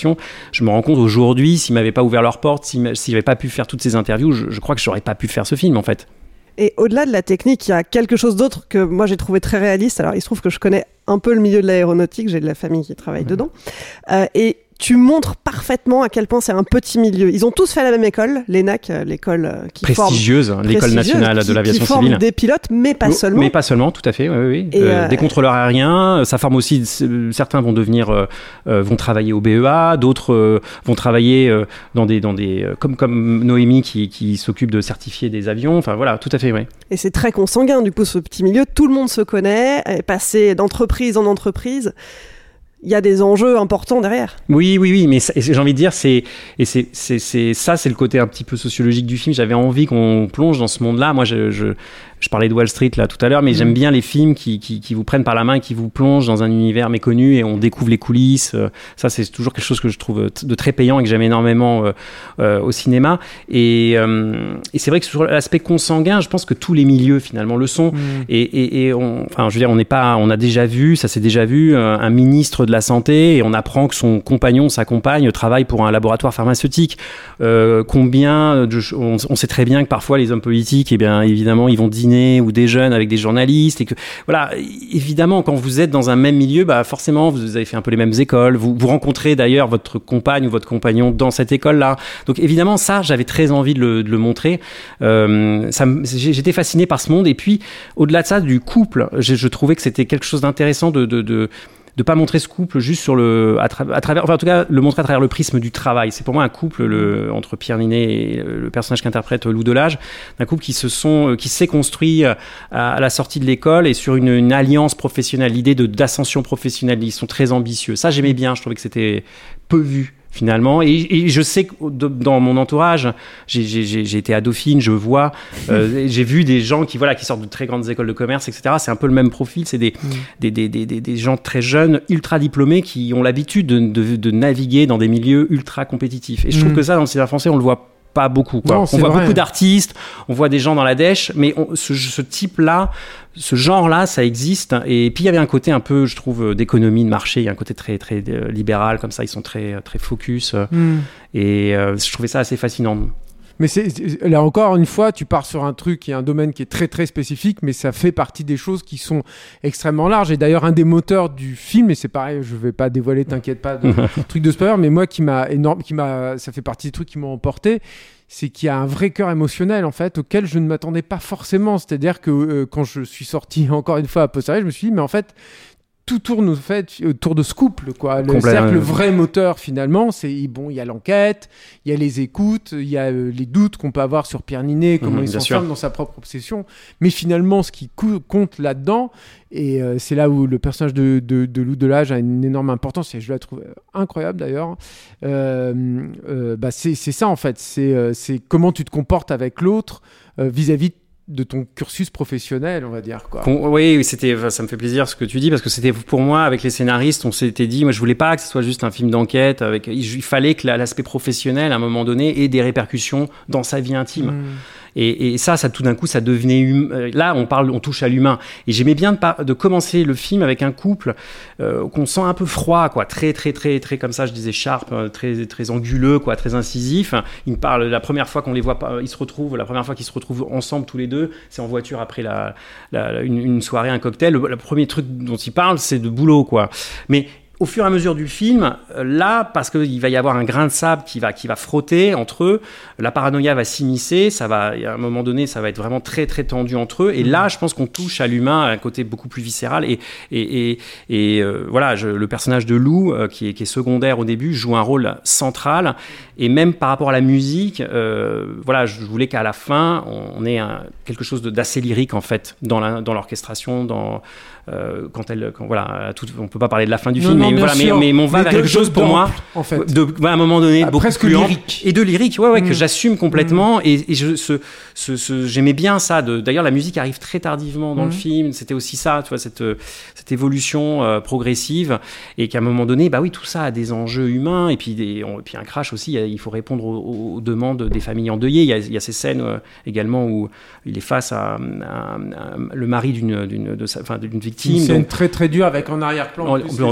je me rends compte aujourd'hui, s'ils m'avaient pas ouvert leurs portes, s'ils, s'ils n'avaient pas pu faire toutes ces interviews, je, je crois que j'aurais pas pu faire ce film en fait. Et au-delà de la technique, il y a quelque chose d'autre que moi j'ai trouvé très réaliste. Alors il se trouve que je connais un peu le milieu de l'aéronautique, j'ai de la famille qui travaille mmh. dedans. Euh, et tu montres parfaitement à quel point c'est un petit milieu. Ils ont tous fait la même école, l'E N A C, l'école qui prestigieuse, forme, l'école nationale qui, de l'aviation qui forme civile. Des pilotes, mais pas seulement. Mais pas seulement, tout à fait. Oui, oui. Et euh, euh... Des contrôleurs aériens. Ça forme aussi. Certains vont devenir, euh, vont travailler au B E A, d'autres euh, vont travailler euh, dans des, dans des, euh, comme comme Noémie qui, qui s'occupe de certifier des avions. Enfin voilà, tout à fait, oui. Et c'est très consanguin. Du coup, ce petit milieu, tout le monde se connaît, est passé d'entreprise en entreprise. Il y a des enjeux importants derrière. Oui, oui, oui, mais ça, j'ai envie de dire, c'est, et c'est, c'est, c'est, ça, c'est le côté un petit peu sociologique du film. J'avais envie qu'on plonge dans ce monde-là. Moi, je, je, je parlais de Wall Street là tout à l'heure, mais mmh. j'aime bien les films qui, qui, qui vous prennent par la main et qui vous plongent dans un univers méconnu et on découvre les coulisses. Ça, c'est toujours quelque chose que je trouve de très payant et que j'aime énormément euh, euh, au cinéma. Et, euh, et c'est vrai que sur l'aspect consanguin, je pense que tous les milieux finalement le sont. Mmh. Et, et, et on, enfin, je veux dire, on n'est pas, on a déjà vu, ça s'est déjà vu, un, un ministre de la santé et on apprend que son compagnon, sa compagne travaille pour un laboratoire pharmaceutique. Euh, combien de, on, on sait très bien que parfois les hommes politiques, eh bien évidemment, ils vont dîner ou déjeunent avec des journalistes et que voilà, évidemment, quand vous êtes dans un même milieu, bah forcément, vous avez fait un peu les mêmes écoles. Vous, vous rencontrez d'ailleurs votre compagne ou votre compagnon dans cette école-là. Donc évidemment, ça, j'avais très envie de le, de le montrer. Euh, ça, j'étais fasciné par ce monde et puis au-delà de ça, du couple, je, je trouvais que c'était quelque chose d'intéressant de, de, de de pas montrer ce couple juste sur le à, tra- à travers enfin en tout cas le montrer à travers le prisme du travail. C'est pour moi un couple le entre Pierre Ninet et le personnage qu'interprète Lou Delage, un couple qui se sont qui s'est construit à, à la sortie de l'école et sur une, une alliance professionnelle, l'idée de d'ascension professionnelle. Ils sont très ambitieux. Ça j'aimais bien, je trouvais que c'était peu vu finalement, et, et je sais que dans mon entourage, j'ai, j'ai, j'ai été à Dauphine, je vois, euh, j'ai vu des gens qui, voilà, qui sortent de très grandes écoles de commerce, et cetera. C'est un peu le même profil, c'est des, mmh. des, des, des, des, des gens très jeunes, ultra diplômés, qui ont l'habitude de, de, de naviguer dans des milieux ultra compétitifs. Et je trouve mmh. que ça, dans le cinéma français, on le voit pas beaucoup, quoi. Non, on voit vrai. beaucoup d'artistes, on voit des gens dans la dèche, mais on, ce, ce type-là, ce genre-là, ça existe. Et puis il y avait un côté un peu, je trouve, d'économie de marché. Il y a un côté très très euh, libéral comme ça. Ils sont très très focus. Mm. Et euh, je trouvais ça assez fascinant. Mais c'est, là encore une fois, tu pars sur un truc qui est un domaine qui est très très spécifique, mais ça fait partie des choses qui sont extrêmement larges. Et d'ailleurs, un des moteurs du film, et c'est pareil, je vais pas dévoiler, t'inquiète pas, de truc de spoiler, mais moi qui m'a énorme, qui m'a, ça fait partie des trucs qui m'ont emporté. C'est qu'il y a un vrai cœur émotionnel en fait auquel je ne m'attendais pas forcément. C'est-à-dire que euh, quand je suis sorti encore une fois à posteriori, je me suis dit mais en fait tout tourne au fait autour de ce couple, quoi. Le, c'est-à-dire que le vrai moteur finalement, c'est bon, il y a l'enquête, il y a les écoutes, il y a euh, les doutes qu'on peut avoir sur Pierre Ninet, comment mmh, il s'enferme dans sa propre obsession. Mais finalement, ce qui co- compte là-dedans, et euh, c'est là où le personnage de, de, de Lou Delage a une énorme importance, et je la trouve incroyable d'ailleurs. Euh, euh, bah c'est, c'est ça en fait, c'est, euh, c'est comment tu te comportes avec l'autre euh, vis-à-vis de de ton cursus professionnel, on va dire, quoi. Oui, c'était, ça me fait plaisir ce que tu dis, parce que c'était pour moi, avec les scénaristes, on s'était dit, moi je voulais pas que ce soit juste un film d'enquête, avec, il fallait que l'aspect professionnel, à un moment donné, ait des répercussions dans sa vie intime. Mmh. Et, et ça, ça tout d'un coup, ça devenait hum... là, on parle, on touche à l'humain. Et j'aimais bien de, par... de commencer le film avec un couple euh, qu'on sent un peu froid, quoi, très, très, très, très comme ça. Je disais sharp, très, très anguleux, quoi, très incisif. Ils me parlent la première fois qu'on les voit, ils se retrouvent, la première fois qu'ils se retrouvent ensemble tous les deux, c'est en voiture après la, la une, une soirée, un cocktail. Le, le premier truc dont ils parlent, c'est de boulot, quoi. Mais au fur et à mesure du film, là, parce qu'il va y avoir un grain de sable qui va, qui va frotter entre eux, la paranoïa va s'immiscer, ça va, à un moment donné, ça va être vraiment très, très tendu entre eux. Et là, je pense qu'on touche à l'humain, à un côté beaucoup plus viscéral. Et, et, et, et euh, voilà, je, le personnage de Lou, euh, qui, est, qui est secondaire au début, joue un rôle central. Et même par rapport à la musique, euh, voilà, je voulais qu'à la fin, on, on ait un, quelque chose de, d'assez lyrique, en fait, dans, la, dans l'orchestration, dans... Euh, quand elle, quand, voilà, tout, on peut pas parler de la fin du non, film, non, mais voilà, mais, mais, mais on va vers quelque chose pour moi, en fait. de, à un moment donné, ah, beaucoup presque plus lyrique et de lyrique, ouais, ouais, mmh. que j'assume complètement, mmh. et, et je, ce, ce, ce, j'aimais bien ça. De, d'ailleurs, la musique arrive très tardivement dans mmh. le film. C'était aussi ça, tu vois, cette, cette évolution euh, progressive, et qu'à un moment donné, bah oui, tout ça a des enjeux humains, et puis, des, on, et puis un crash aussi. Il faut répondre aux, aux demandes des familles endeuillées. Il y a, il y a ces scènes euh, également où il est face à, à, à le mari d'une, d'une, de sa, enfin, d'une victime. Une scène donc, très très dur avec en arrière-plan. On, on, on, voit, on voit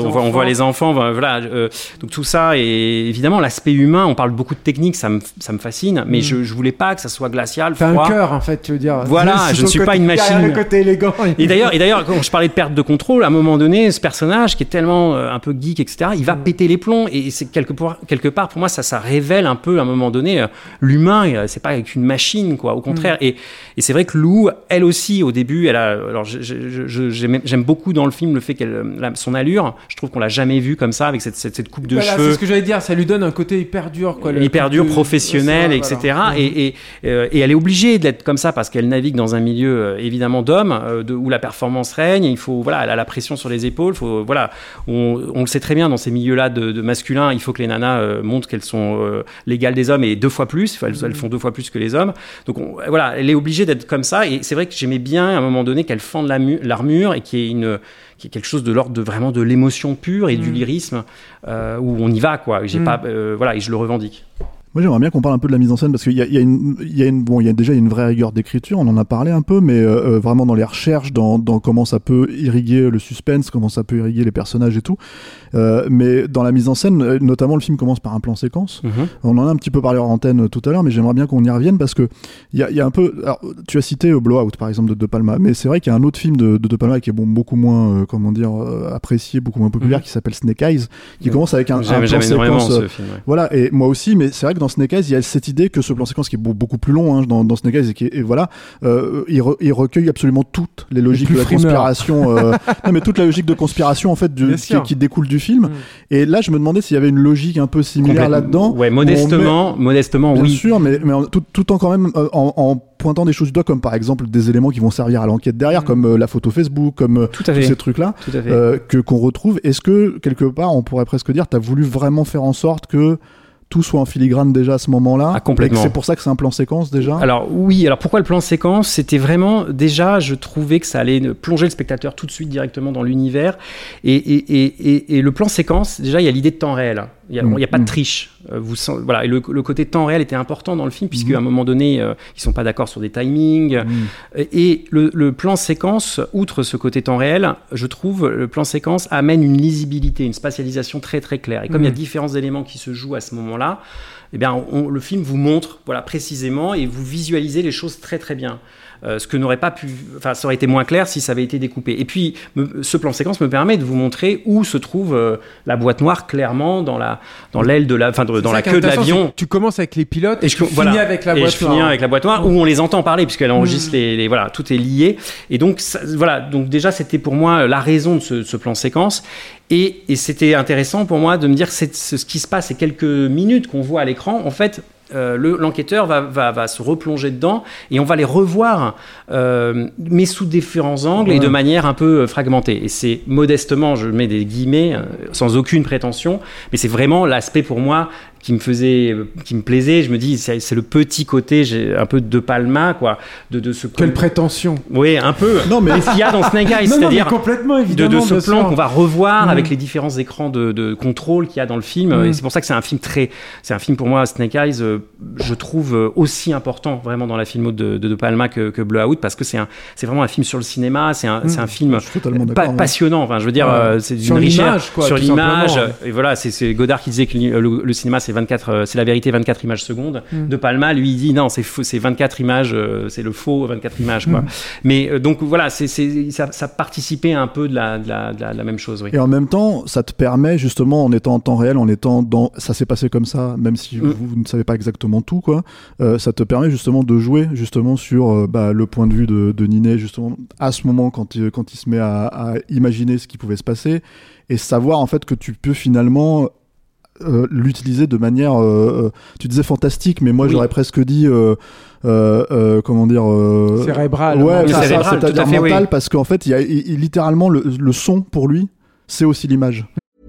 voit les enfants, voilà. Euh, donc tout ça, et évidemment l'aspect humain, on parle beaucoup de technique, ça me, ça me fascine, mais mm. je, je voulais pas que ça soit glacial, froid. T'as un cœur en fait, tu veux dire. Voilà, c'est je ne suis côté, pas une machine. Le côté élégant. Et d'ailleurs, et d'ailleurs, quand je parlais de perte de contrôle, à un moment donné, ce personnage qui est tellement euh, un peu geek, et cetera, il va mm. péter les plombs, et c'est quelque part, quelque part, pour moi, ça, ça révèle un peu, à un moment donné, euh, l'humain. Euh, c'est pas qu'une machine, quoi. Au contraire. Mm. Et, et c'est vrai que Lou, elle aussi, au début, elle a. Alors, je, je, je, j'aime, j'aime beaucoup dans le film le fait qu'elle, la, son allure. Je trouve qu'on l'a jamais vue comme ça, avec cette, cette, cette coupe de voilà, cheveux. C'est ce que j'allais dire. Ça lui donne un côté hyper dur, quoi. Hyper dur, de... professionnel, ça, et cetera. Voilà. Et, et, euh, et elle est obligée d'être comme ça parce qu'elle navigue dans un milieu euh, évidemment d'hommes, euh, de, où la performance règne. Il faut, voilà, elle a la pression sur les épaules. Faut, voilà, on, on le sait très bien dans ces milieux-là de, de masculins. Il faut que les nanas euh, montrent qu'elles sont euh, l'égale des hommes et deux fois plus. Elles, elles font deux fois plus que les hommes. Donc on, voilà, elle est obligée d'être comme ça. Et c'est vrai que j'aimais bien à un moment donné qu'elle fende la mu- l'armure et qu'il y ait une qui est quelque chose de l'ordre de vraiment de l'émotion pure et mmh. du lyrisme euh, où on y va, quoi. J'ai mmh. pas, euh, voilà, et je le revendique. Moi, j'aimerais bien qu'on parle un peu de la mise en scène parce qu'il y a, il y a une, il y a une, bon, il y a déjà une vraie rigueur d'écriture. On en a parlé un peu, mais euh, vraiment dans les recherches, dans, dans comment ça peut irriguer le suspense, comment ça peut irriguer les personnages et tout. Euh, mais dans la mise en scène, notamment, le film commence par un plan séquence. Mm-hmm. On en a un petit peu parlé en antenne tout à l'heure, mais j'aimerais bien qu'on y revienne parce que il y a, il y a un peu. Alors, tu as cité Blowout, par exemple, de De Palma, mais c'est vrai qu'il y a un autre film de De, de Palma qui est bon, beaucoup moins, euh, comment dire, euh, apprécié, beaucoup moins populaire, mm-hmm. qui s'appelle Snake Eyes, qui mm-hmm. commence avec un, un plan séquence. Euh, film, ouais. Voilà, et moi aussi, mais c'est vrai que dans Snake Eyes, il y a cette idée que ce plan séquence qui est beaucoup plus long hein, dans, dans Snake Eyes et, qui est, et voilà, euh, il, re, il recueille absolument toutes les logiques de la frimeur. conspiration, euh, non mais toute la logique de conspiration en fait du, qui, qui découle du film. Mm. Et là, je me demandais s'il y avait une logique un peu similaire là-dedans. Ouais, modestement, met, modestement, bien oui. Bien sûr, mais, mais en, tout, tout en quand même euh, en, en pointant des choses du doigt, comme par exemple des éléments qui vont servir à l'enquête derrière, mmh. comme euh, la photo Facebook, comme euh, tous ces trucs-là, euh, que qu'on retrouve. Est-ce que quelque part, on pourrait presque dire, t'as voulu vraiment faire en sorte que tout soit en filigrane déjà à ce moment-là, ah, complètement. Et que c'est pour ça que c'est un plan séquence déjà. Alors oui, alors pourquoi le plan séquence ? C'était vraiment déjà, je trouvais que ça allait plonger le spectateur tout de suite directement dans l'univers. Et, et, et, et, et le plan séquence, déjà il y a l'idée de temps réel. Il n'y a, mmh. a pas de triche. Euh, vous sent, voilà, et le, le côté temps réel était important dans le film, puisqu'à mmh. un moment donné, euh, ils ne sont pas d'accord sur des timings. Mmh. Et le, le plan séquence, outre ce côté temps réel, je trouve, le plan séquence amène une lisibilité, une spatialisation très très claire. Et comme mmh. il y a différents éléments qui se jouent à ce moment-là, eh bien, on, le film vous montre voilà, précisément et vous visualisez les choses très très bien. Euh, ce que n'aurait pas pu, enfin, ça aurait été moins clair si ça avait été découpé. Et puis, me, ce plan séquence me permet de vous montrer où se trouve euh, la boîte noire clairement dans la, dans l'aile de la, enfin, dans la queue de l'avion. Tu commences avec les pilotes et, et tu voilà, finis avec la et boîte je noire. finis avec la boîte noire où on les entend parler puisqu'elle enregistre mmh. les, les, voilà, tout est lié. Et donc, ça, voilà, donc déjà c'était pour moi la raison de ce, ce plan séquence. Et, et c'était intéressant pour moi de me dire que c'est, ce qui se passe, ces quelques minutes qu'on voit à l'écran, en fait. Euh, le, l'enquêteur va, va, va se replonger dedans et on va les revoir, euh, mais sous différents angles ouais. et de manière un peu fragmentée. Et c'est modestement, je mets des guillemets, euh, sans aucune prétention, mais c'est vraiment l'aspect pour moi qui me faisait, qui me plaisait. Je me dis, c'est, c'est le petit côté, j'ai un peu de Palma, quoi, de, de ce. Quelle prétention. Oui, un peu. Non, mais ce qu'il y a dans Snake Eyes, non, c'est-à-dire non, complètement, évidemment, de, de ce plan sûr. qu'on va revoir mmh. avec les différents écrans de, de contrôle qu'il y a dans le film. Mmh. Et c'est pour ça que c'est un film très, c'est un film pour moi, Snake Eyes, euh, je trouve aussi important vraiment dans la filmo de, de, de Palma que, que Blowout, parce que c'est un, c'est vraiment un film sur le cinéma. C'est un, mmh. c'est un film pa- passionnant. Enfin, je veux dire, ouais. euh, c'est sur une l'image, quoi, sur l'image. Ouais. Et voilà, c'est, c'est Godard qui disait que le, le cinéma c'est vingt-quatre, c'est la vérité vingt-quatre images secondes. Mm. De Palma, lui, il dit non, c'est faux, c'est vingt-quatre images, euh, c'est le faux vingt-quatre images, quoi. Mm. Mais euh, donc voilà, c'est, c'est, ça, ça participait un peu de la, de, la, de, la, de la même chose, oui. Et en même temps, ça te permet justement, en étant en temps réel, en étant dans, ça s'est passé comme ça, même si mm. vous, vous ne savez pas exactement tout, quoi. Euh, ça te permet justement de jouer justement sur euh, bah, le point de vue de, de Ninet, justement à ce moment quand il, quand il se met à, à imaginer ce qui pouvait se passer et savoir en fait que tu peux finalement Euh, l'utiliser de manière euh, tu disais fantastique mais moi oui. j'aurais presque dit euh, euh, euh, comment dire euh, cérébral ouais ça, cérébral, ça, c'est-à-dire fait, mental oui. parce qu'en fait il y a il, il, littéralement le, le son pour lui c'est aussi l'image.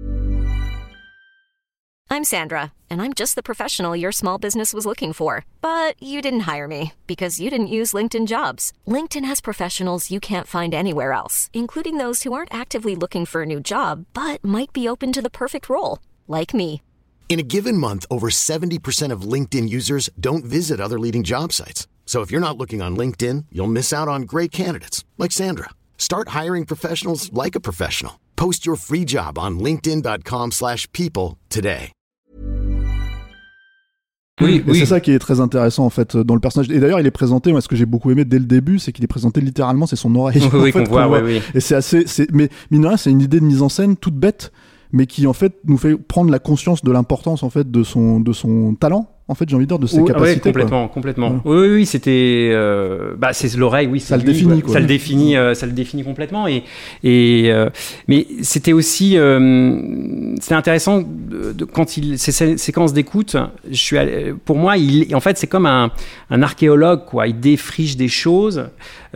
I'm Sandra, and I'm just the professional your small business was looking for. But you didn't hire me because you didn't use LinkedIn Jobs. LinkedIn has professionals you can't find anywhere else, including those who aren't actively looking for a new job, but might be open to the perfect role, like me. In a given month, over seventy percent of LinkedIn users don't visit other leading job sites. So if you're not looking on LinkedIn, you'll miss out on great candidates like Sandra. Start hiring professionals like a professional. Post your free job on linkedin dot com slash people today. Oui, et oui. C'est ça qui est très intéressant en fait dans le personnage. Et d'ailleurs, il est présenté. Moi, ce que j'ai beaucoup aimé dès le début, c'est qu'il est présenté littéralement, c'est son oreille. Oui, en oui, fait, qu'on voit, qu'on voit. Oui, oui. Et c'est assez. C'est... Mais mine de rien, c'est une idée de mise en scène toute bête, mais qui en fait nous fait prendre la conscience de l'importance en fait de son de son talent. En fait, j'ai envie de dire de ses oui, capacités. Oui, complètement, quoi. complètement. Ouais. Oui, oui, oui, c'était, euh, bah, c'est l'oreille, oui, c'est ça lui, le définit, quoi. Ça le définit, euh, ça le définit complètement. Et, et, euh, mais c'était aussi, euh, c'était intéressant de, de, quand il, ces sé- séquences d'écoute. Je suis, allé, pour moi, il, en fait, c'est comme un, un archéologue, quoi. Il défriche des choses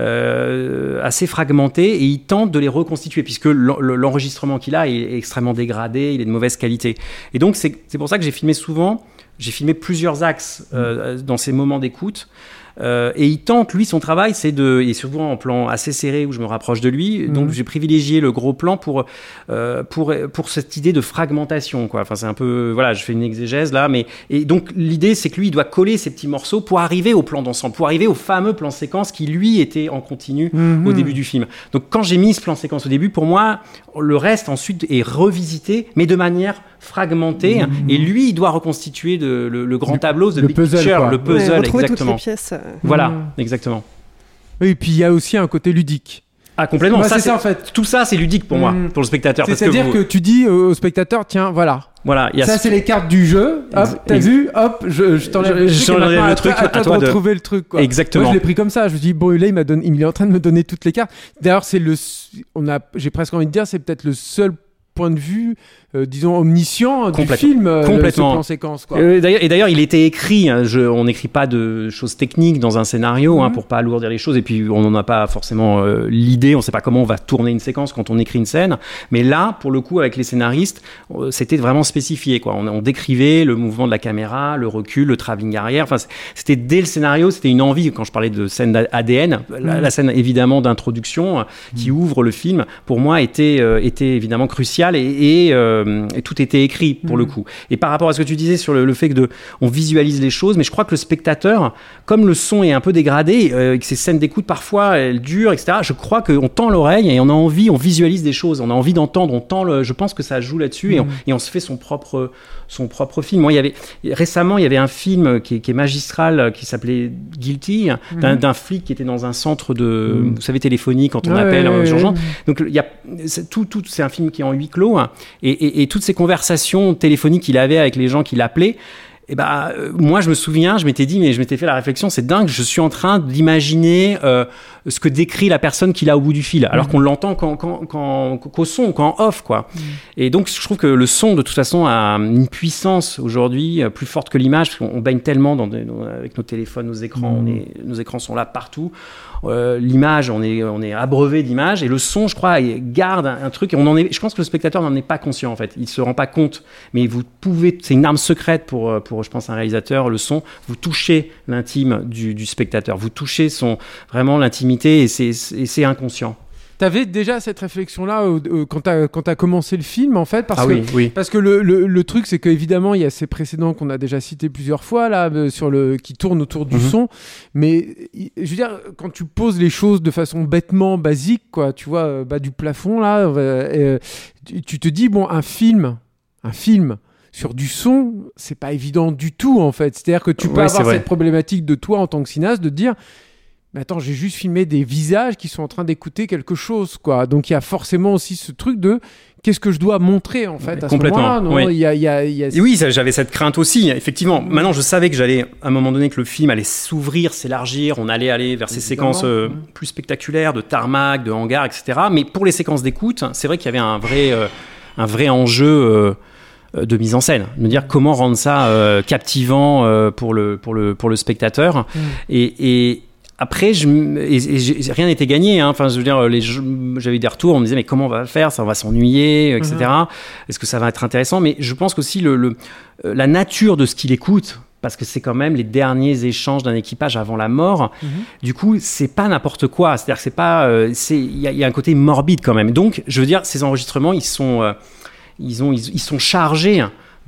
euh, assez fragmentées et il tente de les reconstituer, puisque l'enregistrement qu'il a est extrêmement dégradé, il est de mauvaise qualité. Et donc, c'est, c'est pour ça que j'ai filmé souvent. J'ai filmé plusieurs axes euh, dans ces moments d'écoute. Euh, et il tente, lui, son travail, c'est de, et surtout en plan assez serré où je me rapproche de lui, mmh. donc j'ai privilégié le gros plan pour, euh, pour, pour cette idée de fragmentation, quoi. Enfin, c'est un peu, voilà, je fais une exégèse là, mais, et donc l'idée, c'est que lui, il doit coller ces petits morceaux pour arriver au plan d'ensemble, pour arriver au fameux plan séquence qui, lui, était en continu mmh. au début du film. Donc, quand j'ai mis ce plan séquence au début, pour moi, le reste ensuite est revisité, mais de manière fragmentée, mmh. et lui, il doit reconstituer de, le, le grand le, tableau, the big puzzle, picture, quoi. le puzzle, ouais, retrouver exactement. Toutes les pièces. Voilà, mmh. exactement. Oui, et puis il y a aussi un côté ludique. Ah, complètement. Ouais, ça, c'est c'est, ça, en fait. Tout ça, c'est ludique pour mmh. moi, pour le spectateur. C'est-à-dire que, vous... que tu dis au spectateur, tiens, voilà. Voilà, y a ça, ce... c'est les cartes du jeu. Hop, Ex- t'as ex- vu Hop, je, je t'enlève je, le je truc. Je le truc. À toi, à toi de retrouver le truc. Quoi. Exactement. Moi, je l'ai pris comme ça. Je me dis, bon, là, il, m'a donné, il est en train de me donner toutes les cartes. D'ailleurs, c'est le, on a, j'ai presque envie de dire, c'est peut-être le seul point de vue, euh, disons, omniscient du film, euh, complètement. Ce plan séquence. Quoi. Et d'ailleurs, et d'ailleurs, il était écrit, hein, je, on n'écrit pas de choses techniques dans un scénario, mm-hmm. hein, pour pas alourdir les choses, et puis on n'en a pas forcément euh, l'idée, on sait pas comment on va tourner une séquence quand on écrit une scène, mais là, pour le coup, avec les scénaristes, euh, c'était vraiment spécifié, quoi. On, on décrivait le mouvement de la caméra, le recul, le travelling arrière, enfin, c'était dès le scénario, c'était une envie, quand je parlais de scène A D N, mm-hmm. la, la scène évidemment d'introduction, mm-hmm. qui ouvre le film, pour moi, était, euh, était évidemment cruciale, et, et, euh, et tout était écrit pour mmh. le coup. Et par rapport à ce que tu disais sur le, le fait que de, on visualise les choses, mais je crois que le spectateur, comme le son est un peu dégradé, euh, et que ces scènes d'écoute parfois elles durent, et cetera. Je crois qu'on tend l'oreille et on a envie, on visualise des choses, on a envie d'entendre, on tend le. Je pense que ça joue là-dessus mmh. et, on, et on se fait son propre, son propre film. Moi, il y avait récemment, il y avait un film qui est, qui est magistral, qui s'appelait Guilty, mmh. d'un, d'un flic qui était dans un centre de, mmh. vous savez, téléphonie quand on ouais, appelle ouais, urgent. Ouais. Donc il y a c'est, tout, tout, c'est un film qui est en huis clos. Et, et, et toutes ces conversations téléphoniques qu'il avait avec les gens qui l'appelaient, et bah, euh, moi je me souviens, je m'étais dit, mais je m'étais fait la réflexion, c'est dingue, je suis en train d'imaginer euh, ce que décrit la personne qu'il a au bout du fil, alors mmh. qu'on l'entend qu'en, qu'en, qu'en, qu'au son, qu'en off, quoi. Mmh. Et donc je trouve que le son, de toute façon, a une puissance aujourd'hui plus forte que l'image, parce qu'on baigne tellement dans des, dans, avec nos téléphones, nos écrans, mmh. on est, nos écrans sont là partout. Euh, l'image, on est, on est abreuvé d'images, et le son, je crois, il garde un, un truc, et on en est, je pense que le spectateur n'en est pas conscient, en fait. Il se rend pas compte, mais vous pouvez, c'est une arme secrète pour, pour je pense, un réalisateur, le son, vous touchez l'intime du, du spectateur, vous touchez son, vraiment l'intimité, et c'est, et c'est inconscient. T'avais déjà cette réflexion-là euh, euh, quand t'as quand t'as commencé le film, en fait, parce ah que oui, oui. parce que le, le, le truc, c'est qu'évidemment il y a ces précédents qu'on a déjà cités plusieurs fois là, euh, sur le qui tournent autour du mm-hmm. son, mais je veux dire, quand tu poses les choses de façon bêtement basique, quoi, tu vois, euh, bas du plafond là, euh, tu, tu te dis bon, un film, un film. Sur du son, c'est pas évident du tout, en fait. C'est-à-dire que tu peux ouais, avoir cette problématique de toi en tant que cinéaste de te dire mais attends, j'ai juste filmé des visages qui sont en train d'écouter quelque chose, quoi. Donc il y a forcément aussi ce truc de qu'est-ce que je dois montrer, en fait, à complètement, ce moment-là, non oui. il y a, il y a, il y a... Oui, ça, j'avais cette crainte aussi, effectivement. Mmh. Maintenant, je savais que j'allais, à un moment donné, que le film allait s'ouvrir, s'élargir, on allait aller vers ces Évidemment. séquences euh, mmh. plus spectaculaires, de tarmac, de hangar, et cetera. Mais pour les séquences d'écoute, c'est vrai qu'il y avait un vrai, euh, un vrai enjeu... Euh, de mise en scène, de me dire comment rendre ça euh, captivant euh, pour le pour le pour le spectateur mmh. et, et après je et, et rien n'était gagné hein. Enfin je veux dire les j'avais des retours, on me disait mais comment on va le faire, ça on va s'ennuyer, etc. Mmh. Est-ce que ça va être intéressant, mais je pense qu'aussi le, le la nature de ce qu'il écoute, parce que c'est quand même les derniers échanges d'un équipage avant la mort. Mmh. Du coup, c'est pas n'importe quoi. C'est-à-dire que c'est pas, euh, c'est il y, y a un côté morbide quand même. Donc, je veux dire, ces enregistrements, ils sont, euh, ils ont, ils, ils sont chargés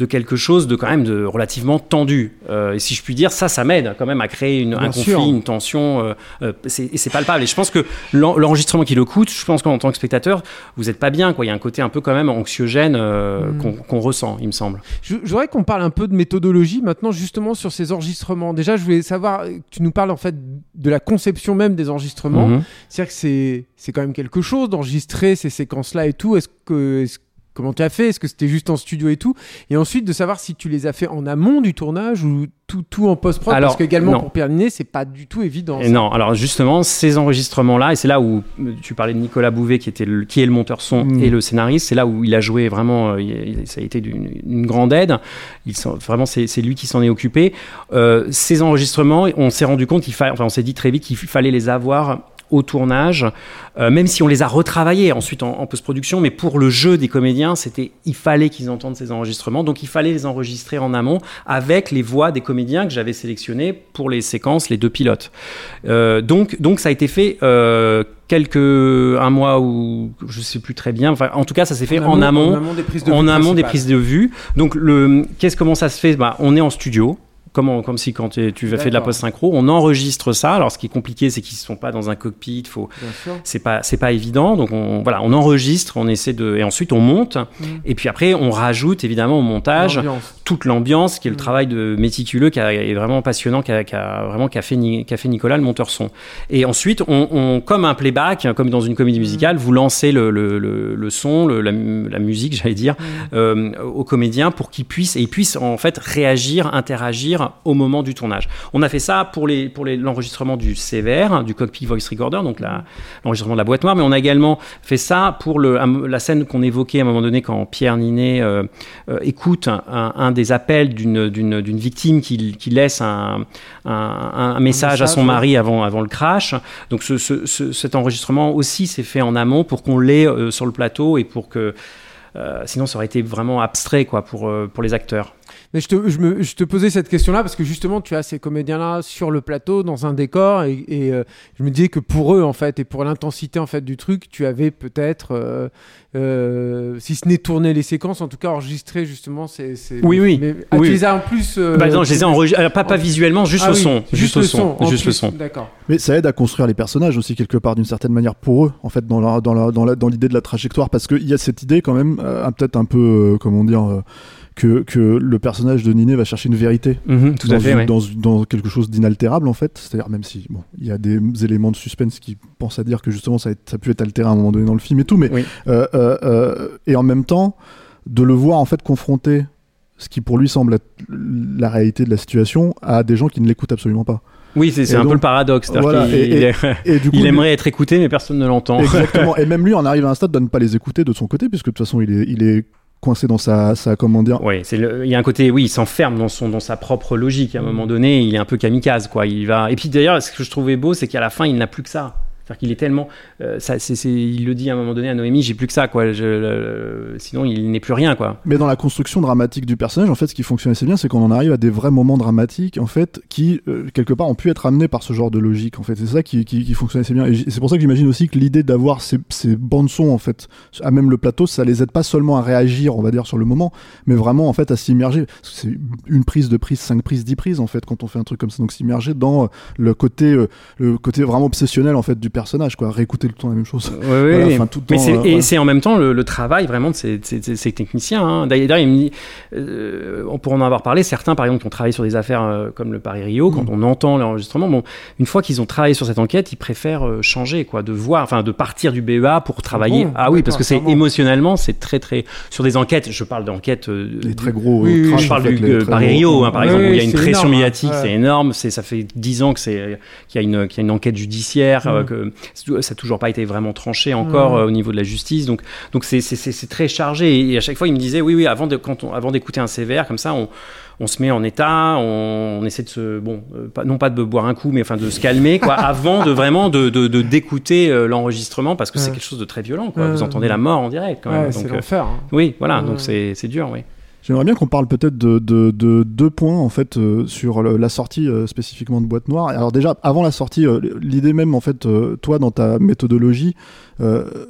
de quelque chose de quand même de relativement tendu. Euh, et si je puis dire, ça, ça m'aide quand même à créer une, un conflit, sûr. une tension. Euh, euh, c'est, et c'est palpable. Et je pense que l'en, l'enregistrement qui le coûte, je pense qu'en tant que spectateur, vous n'êtes pas bien, quoi. Il y a un côté un peu quand même anxiogène euh, mmh. qu'on, qu'on ressent, il me semble. Je, je voudrais qu'on parle un peu de méthodologie maintenant, justement, sur ces enregistrements. Déjà, je voulais savoir, tu nous parles en fait de la conception même des enregistrements. Mmh. C'est-à-dire que c'est, c'est quand même quelque chose d'enregistrer ces séquences-là et tout. Est-ce que, est-ce, comment tu as fait ? Est-ce que c'était juste en studio et tout ? Et ensuite, de savoir si tu les as fait en amont du tournage ou tout, tout en post-prod. Alors, parce qu'également, non. pour Pierre Ninet, c'est pas du tout évident. Non, alors justement, ces enregistrements-là, et c'est là où tu parlais de Nicolas Bouvet, qui, était le, qui est le monteur son mmh. et le scénariste, c'est là où il a joué vraiment, il, ça a été d'une, une grande aide. Il, vraiment, c'est, c'est lui qui s'en est occupé. Euh, ces enregistrements, on s'est rendu compte qu'il fallait, enfin, on s'est dit très vite qu'il fallait les avoir au tournage, euh, même si on les a retravaillés ensuite en, en post-production, mais pour le jeu des comédiens, c'était, il fallait qu'ils entendent ces enregistrements, donc il fallait les enregistrer en amont avec les voix des comédiens que j'avais sélectionnés pour les séquences, les deux pilotes. Euh, donc, donc ça a été fait euh, quelques un mois ou je sais plus très bien. Enfin, en tout cas, ça s'est fait en, en amont, en amont des prises de en vue. Amont des prises de vue. Donc, le, qu'est-ce comment ça se fait ? Bah, on est en studio. Comme, comme si quand tu fais de la post-synchro, on enregistre ça. Alors, ce qui est compliqué, c'est qu'ils ne sont pas dans un cockpit. Faut, c'est pas, c'est pas évident. Donc, on, voilà, on enregistre, on essaie de, et ensuite on monte. Mmh. Et puis après, on rajoute évidemment au montage l'ambiance. toute l'ambiance, qui est le mmh. travail de méticuleux, qui a, est vraiment passionnant, qui a, qui a vraiment qui a fait, qui a fait Nicolas, le monteur son. Et ensuite, on, on, comme un playback, comme dans une comédie musicale, mmh. vous lancez le, le, le, le son, le, la, la musique, j'allais dire, mmh. euh, aux comédiens pour qu'ils puissent, et ils puissent en fait réagir, interagir au moment du tournage. On a fait ça pour, les, pour les, l'enregistrement du C V R, du Cockpit Voice Recorder, donc la, l'enregistrement de la boîte noire, mais on a également fait ça pour le, la scène qu'on évoquait à un moment donné quand Pierre Ninet euh, euh, écoute un, un des appels d'une, d'une, d'une victime qui, qui laisse un, un, un, message, un message à son mari avant, avant le crash. Donc ce, ce, ce, cet enregistrement aussi s'est fait en amont pour qu'on l'ait euh, sur le plateau et pour que euh, sinon ça aurait été vraiment abstrait quoi, pour, euh, pour les acteurs. Mais je te, je, me, je te posais cette question-là parce que justement, tu as ces comédiens-là sur le plateau, dans un décor, et, et euh, je me disais que pour eux, en fait, et pour l'intensité en fait du truc, tu avais peut-être, euh, euh, si ce n'est tourné les séquences, en tout cas enregistré justement ces. ces oui, oui. Mais, ah, oui. Tu les as en plus. Euh, bah non, je les ai enregistrés, pas, pas visuellement, juste ah, le oui, son, juste, juste le son, son juste plus, le son. D'accord. Mais ça aide à construire les personnages aussi quelque part d'une certaine manière pour eux, en fait, dans la, dans la, dans la, dans l'idée de la trajectoire, parce qu'il y a cette idée quand même, euh, peut-être un peu, euh, comment dire. Euh, Que, que le personnage de Ninet va chercher une vérité mmh, tout dans, à fait, une, ouais. dans, dans quelque chose d'inaltérable en fait, c'est-à-dire même si bon, il y a des éléments de suspense qui pensent à dire que justement ça a, ça a pu être altéré à un moment donné dans le film et tout, mais oui. euh, euh, euh, et en même temps de le voir en fait confronter ce qui pour lui semble être la réalité de la situation à des gens qui ne l'écoutent absolument pas. Oui, c'est, c'est un donc, peu le paradoxe. Voilà, il, et, et, il, est, et du coup, il aimerait être écouté, mais personne ne l'entend. Exactement. Et même lui en arrive à un stade de ne pas les écouter de son côté, puisque de toute façon il est, il est coincé dans sa, sa comment dire. Oui, c'est le, il y a un côté, oui, il s'enferme dans son, dans sa propre logique. À un moment donné, il est un peu kamikaze, quoi. Il va. Et puis d'ailleurs, ce que je trouvais beau, c'est qu'à la fin, il n'a plus que ça. C'est-à-dire qu'il est tellement, euh, ça, c'est, c'est, il le dit à un moment donné à Noémie, j'ai plus que ça, quoi. Je, euh, sinon, il n'est plus rien, quoi. Mais dans la construction dramatique du personnage, en fait, ce qui fonctionne assez bien, c'est qu'on en arrive à des vrais moments dramatiques, en fait, qui euh, quelque part ont pu être amenés par ce genre de logique, en fait. C'est ça qui, qui, qui fonctionne assez bien. Et c'est pour ça que j'imagine aussi que l'idée d'avoir ces, ces bandes son, en fait, à même le plateau, ça les aide pas seulement à réagir, on va dire, sur le moment, mais vraiment, en fait, à s'immerger. C'est une prise, deux prises, cinq prises, dix prises, en fait, quand on fait un truc comme ça. Donc, s'immerger dans le côté, euh, le côté vraiment obsessionnel, en fait, du personnage, quoi, réécouter tout le temps la même chose. Oui, oui, voilà, oui. Enfin, tout le mais temps, c'est, euh, et voilà. c'est en même temps le, le travail vraiment de ces, ces, ces, ces techniciens. Hein. D'ailleurs, il me dit, euh, on pourrait en avoir parlé, certains par exemple qui ont travaillé sur des affaires euh, comme le Paris-Rio, quand mmh. on entend l'enregistrement, bon, une fois qu'ils ont travaillé sur cette enquête, ils préfèrent euh, changer, quoi, de voir, enfin de partir du B E A pour travailler. Bon, ah oui, parce que c'est vraiment. Émotionnellement, c'est très très. Sur des enquêtes, je parle d'enquêtes. Euh, les très gros. Oui, euh, je parle du euh, Paris-Rio, hein, par oui, exemple, oui, où il y a une pression énorme, médiatique, hein. c'est énorme, c'est, ça fait dix ans que c'est, qu'il y a une, qu'il y a une enquête judiciaire, mmh. euh, que ça n'a toujours pas été vraiment tranché encore mmh. euh, au niveau de la justice, donc, donc c'est, c'est, c'est, c'est très chargé. Et, et à chaque fois, il me disait, oui, oui, avant, de, quand on, avant d'écouter un C V R, comme ça, on, on se met en état, on, on essaie de se, bon, euh, pas, non pas de boire un coup, mais enfin de se calmer, quoi, avant de vraiment de, de, de, d'écouter euh, l'enregistrement, parce que ouais. c'est quelque chose de très violent, quoi. Ouais. Vous entendez la mort en direct, quand même. Ouais, donc, c'est l'enfer. Hein. Euh, oui, voilà, ouais. donc ouais. c'est, c'est dur, oui. J'aimerais bien qu'on parle peut-être de, de, de deux points en fait euh, sur le, la sortie euh, spécifiquement de Boîte Noire. Alors déjà avant la sortie, euh, l'idée même en fait, euh, toi dans ta méthodologie, euh,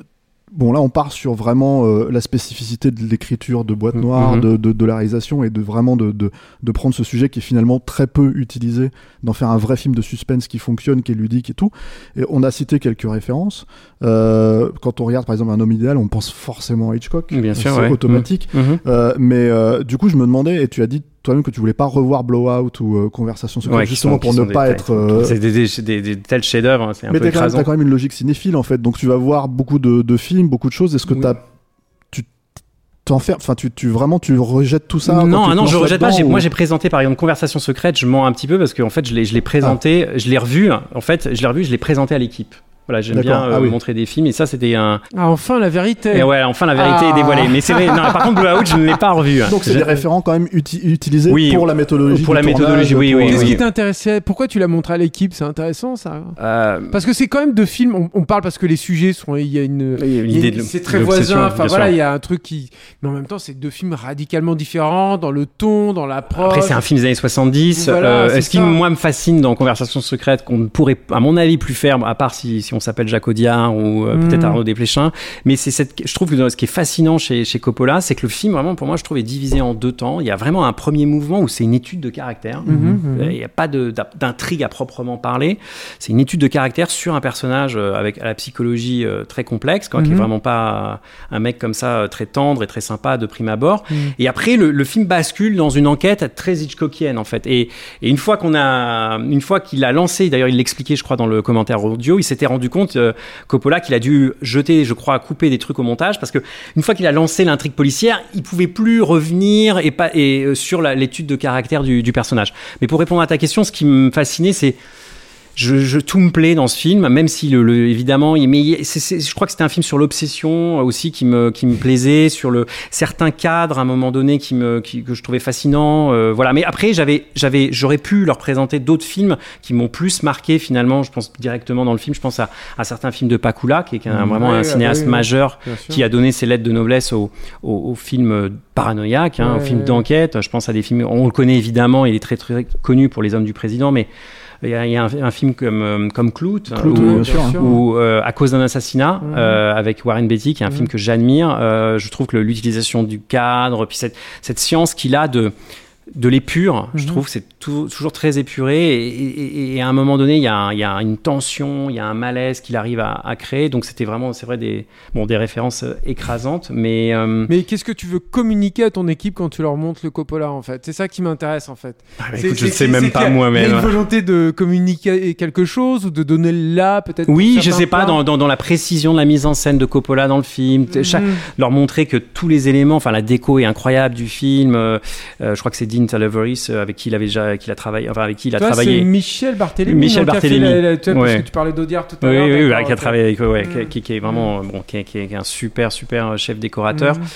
bon, là, on part sur vraiment euh, la spécificité de l'écriture de Boîte Noire, mm-hmm. de, de, de la réalisation, et de vraiment de, de, de prendre ce sujet qui est finalement très peu utilisé, d'en faire un vrai film de suspense qui fonctionne, qui est ludique et tout. Et on a cité quelques références. Euh, quand on regarde, par exemple, Un homme idéal, on pense forcément à Hitchcock. Bien sûr, c'est ouais. automatique. Mm-hmm. Euh, mais euh, du coup, je me demandais, et tu as dit toi-même que tu voulais pas revoir Blowout ou euh, Conversation secrète, ouais, justement sont, pour ne pas détails. être... Euh... C'est des, des, des, des tels chefs-d'œuvre, hein, c'est un mais peu écrasant. Mais t'as quand même une logique cinéphile, en fait. Donc tu vas voir beaucoup de, de films, beaucoup de choses. Est-ce que oui. t'as... tu t'enfermes... Enfin, tu, tu, vraiment, tu rejettes tout ça? Non, ah non, je rejette pas. J'ai, ou... Moi, j'ai présenté, par exemple, Conversation secrète. Je mens un petit peu parce qu'en fait, je l'ai, je l'ai présenté, ah. je l'ai revu. En fait, je l'ai revu, je l'ai présenté à l'équipe. Voilà, j'aime D'accord. bien euh, ah oui. montrer des films, et ça c'était un... Ah, enfin la vérité. Et ouais, enfin la vérité ah. est dévoilée. Mais c'est vrai, non, par contre Blowout, je ne l'ai pas revu. Donc c'est je... des référents quand même uti- utilisés oui, pour la méthodologie. Pour la méthodologie, oui, oui. Qu'est-ce oui. qui t'intéressait? Pourquoi tu l'as montré à l'équipe? C'est intéressant ça. Euh... Parce que c'est quand même deux films, on, on parle parce que les sujets sont... Il y a une... Il y a une idée de... C'est très voisin, enfin voilà, il y a un truc qui... Mais en même temps, c'est deux films radicalement différents dans le ton, dans l'approche. Après, c'est un film des années soixante-dix. Voilà, euh, ce qui, moi, me fascine dans Conversation secrète, qu'on ne pourrait, à mon avis, plus faire, à part si, si on s'appelle Jacques Audiard ou euh, mmh. peut-être Arnaud Desplechin, mais c'est cette, je trouve que ce qui est fascinant chez, chez Coppola, c'est que le film, vraiment, pour moi, je trouve, est divisé en deux temps. Il y a vraiment un premier mouvement où c'est une étude de caractère. Mmh, mmh. Il n'y a pas de, d'intrigue à proprement parler. C'est une étude de caractère sur un personnage avec à la psychologie euh, très complexe, quoi, mmh. qui est vraiment pas un mec comme ça, très tendre et très sympa de prime abord. Mmh. Et après, le, le film bascule dans une enquête très Hitchcockienne, en fait. Et, et une fois qu'on a, une fois qu'il a lancé, d'ailleurs, il l'expliquait, je crois, dans le commentaire audio, il s'était rendu compte, euh, Coppola, qu'il a dû jeter, je crois, couper des trucs au montage, parce que une fois qu'il a lancé l'intrigue policière, il pouvait plus revenir et pas et euh, sur la, l'étude de caractère du, du personnage. Mais pour répondre à ta question, ce qui me fascinait, c'est Je, je, tout me plaît dans ce film, même si le, le évidemment, il, mais c'est, c'est, je crois que c'était un film sur l'obsession aussi qui me qui me plaisait, sur le certains cadres à un moment donné qui me qui, que je trouvais fascinants, euh, voilà. Mais après, j'avais j'avais j'aurais pu leur présenter d'autres films qui m'ont plus marqué finalement. Je pense directement dans le film, je pense à, à certains films de Pakula, qui est un, mmh, vraiment oui, un cinéaste oui, majeur qui a donné ses lettres de noblesse au au, au film paranoïaque, hein, ouais, au film d'enquête. Je pense à des films, on le connaît évidemment, il est très très connu pour Les Hommes du Président, mais il y a, il y a un, un film comme, euh, comme Clout, Clout où, bien sûr, où euh, à cause d'un assassinat, mmh. euh, avec Warren Beatty, qui est un mmh. film que j'admire. Euh, je trouve que l'utilisation du cadre, puis cette, cette science qu'il a de, de l'épure, mmh. je trouve que c'est tout, toujours très épuré. Et, et, et à un moment donné, il y a, il y a une tension, il y a un malaise qu'il arrive à, à créer. Donc c'était vraiment, c'est vrai, des, bon, des références écrasantes. Mais, euh... mais qu'est-ce que tu veux communiquer à ton équipe quand tu leur montres le Coppola, en fait? C'est ça qui m'intéresse, en fait. Ah, bah, écoute, je ne sais même pas moi-même. Il y a une volonté de communiquer quelque chose ou de donner là, peut-être. Oui, je sais pas, dans, dans, dans la précision de la mise en scène de Coppola dans le film, mmh. chaque, leur montrer que tous les éléments, enfin la déco est incroyable du film. Euh, je crois que c'est Dean Talaveris avec qui il avait déjà, qu'il a travaillé, enfin avec qui il a Toi, travaillé. C'est Michel Barthélémy. Michel Barthélémy. La, la, tu vois, ouais. Parce que tu parlais d'Audiard tout à oui, l'heure. Oui, oui, qui a okay. travaillé avec, ouais, mmh. qui, qui est vraiment, bon, qui est, qui est un super, super chef décorateur. Mmh.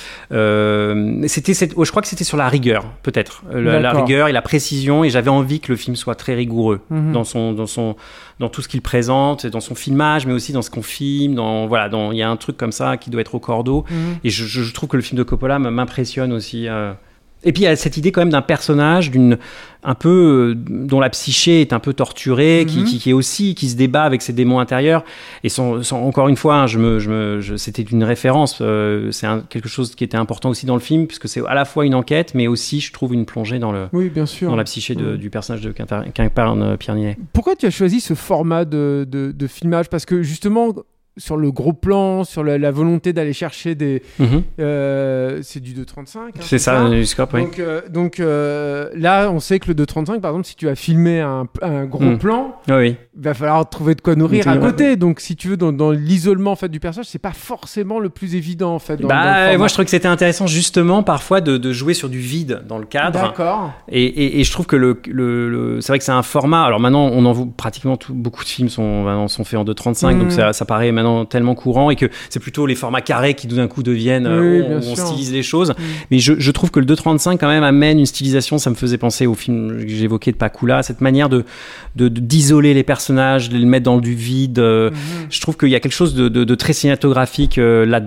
Euh, c'était, cette, oh, je crois que c'était sur la rigueur, peut-être, la, la rigueur et la précision, et j'avais envie que le film soit très rigoureux mmh. dans son, dans son, dans tout ce qu'il présente, dans son filmage, mais aussi dans ce qu'on filme. Dans, voilà, dans, il y a un truc comme ça qui doit être au cordeau, mmh. et je, je trouve que le film de Coppola m'impressionne aussi. Euh, Et puis il y a cette idée quand même d'un personnage, d'une un peu dont la psyché est un peu torturée, mm-hmm. qui, qui, qui est aussi qui se débat avec ses démons intérieurs. Et sans, sans, encore une fois, hein, je me, je me, je, c'était une référence. Euh, c'est un, quelque chose qui était important aussi dans le film, puisque c'est à la fois une enquête, mais aussi je trouve une plongée dans le, oui, bien sûr. dans la psyché de, oui. du personnage de qu'incarne Pierre Ninet. Pourquoi tu as choisi ce format de, de, de filmage? Parce que justement, sur le gros plan, sur la, la volonté d'aller chercher des... Mmh. Euh, c'est du deux trente-cinq. Hein, c'est, c'est ça, du scope, oui. Donc, euh, donc euh, là, on sait que le deux trente-cinq, par exemple, si tu as filmé un, un gros mmh. plan, il oui. va falloir trouver de quoi nourrir à côté. Donc, si tu veux, dans, dans l'isolement en fait, du personnage, c'est pas forcément le plus évident. En fait, dans, bah, dans moi, je trouve que c'était intéressant, justement, parfois, de, de jouer sur du vide dans le cadre. D'accord. Et, et, et je trouve que le, le, le, c'est vrai que c'est un format... Alors maintenant, on en voit pratiquement tout, beaucoup de films sont, sont faits en deux trente-cinq, mmh. donc ça, ça paraît maintenant tellement courant, et que c'est plutôt les formats carrés qui, d'un coup, deviennent... Oui, on, on stylise les choses. Mmh. Mais je, je trouve que le deux trente-cinq, quand même, amène une stylisation. Ça me faisait penser au film que j'évoquais de Pakula, cette manière de, de, de, d'isoler les personnages, de les mettre dans du vide. Euh, mmh. Je trouve qu'il y a quelque chose de, de, de très cinématographique euh, là-dedans.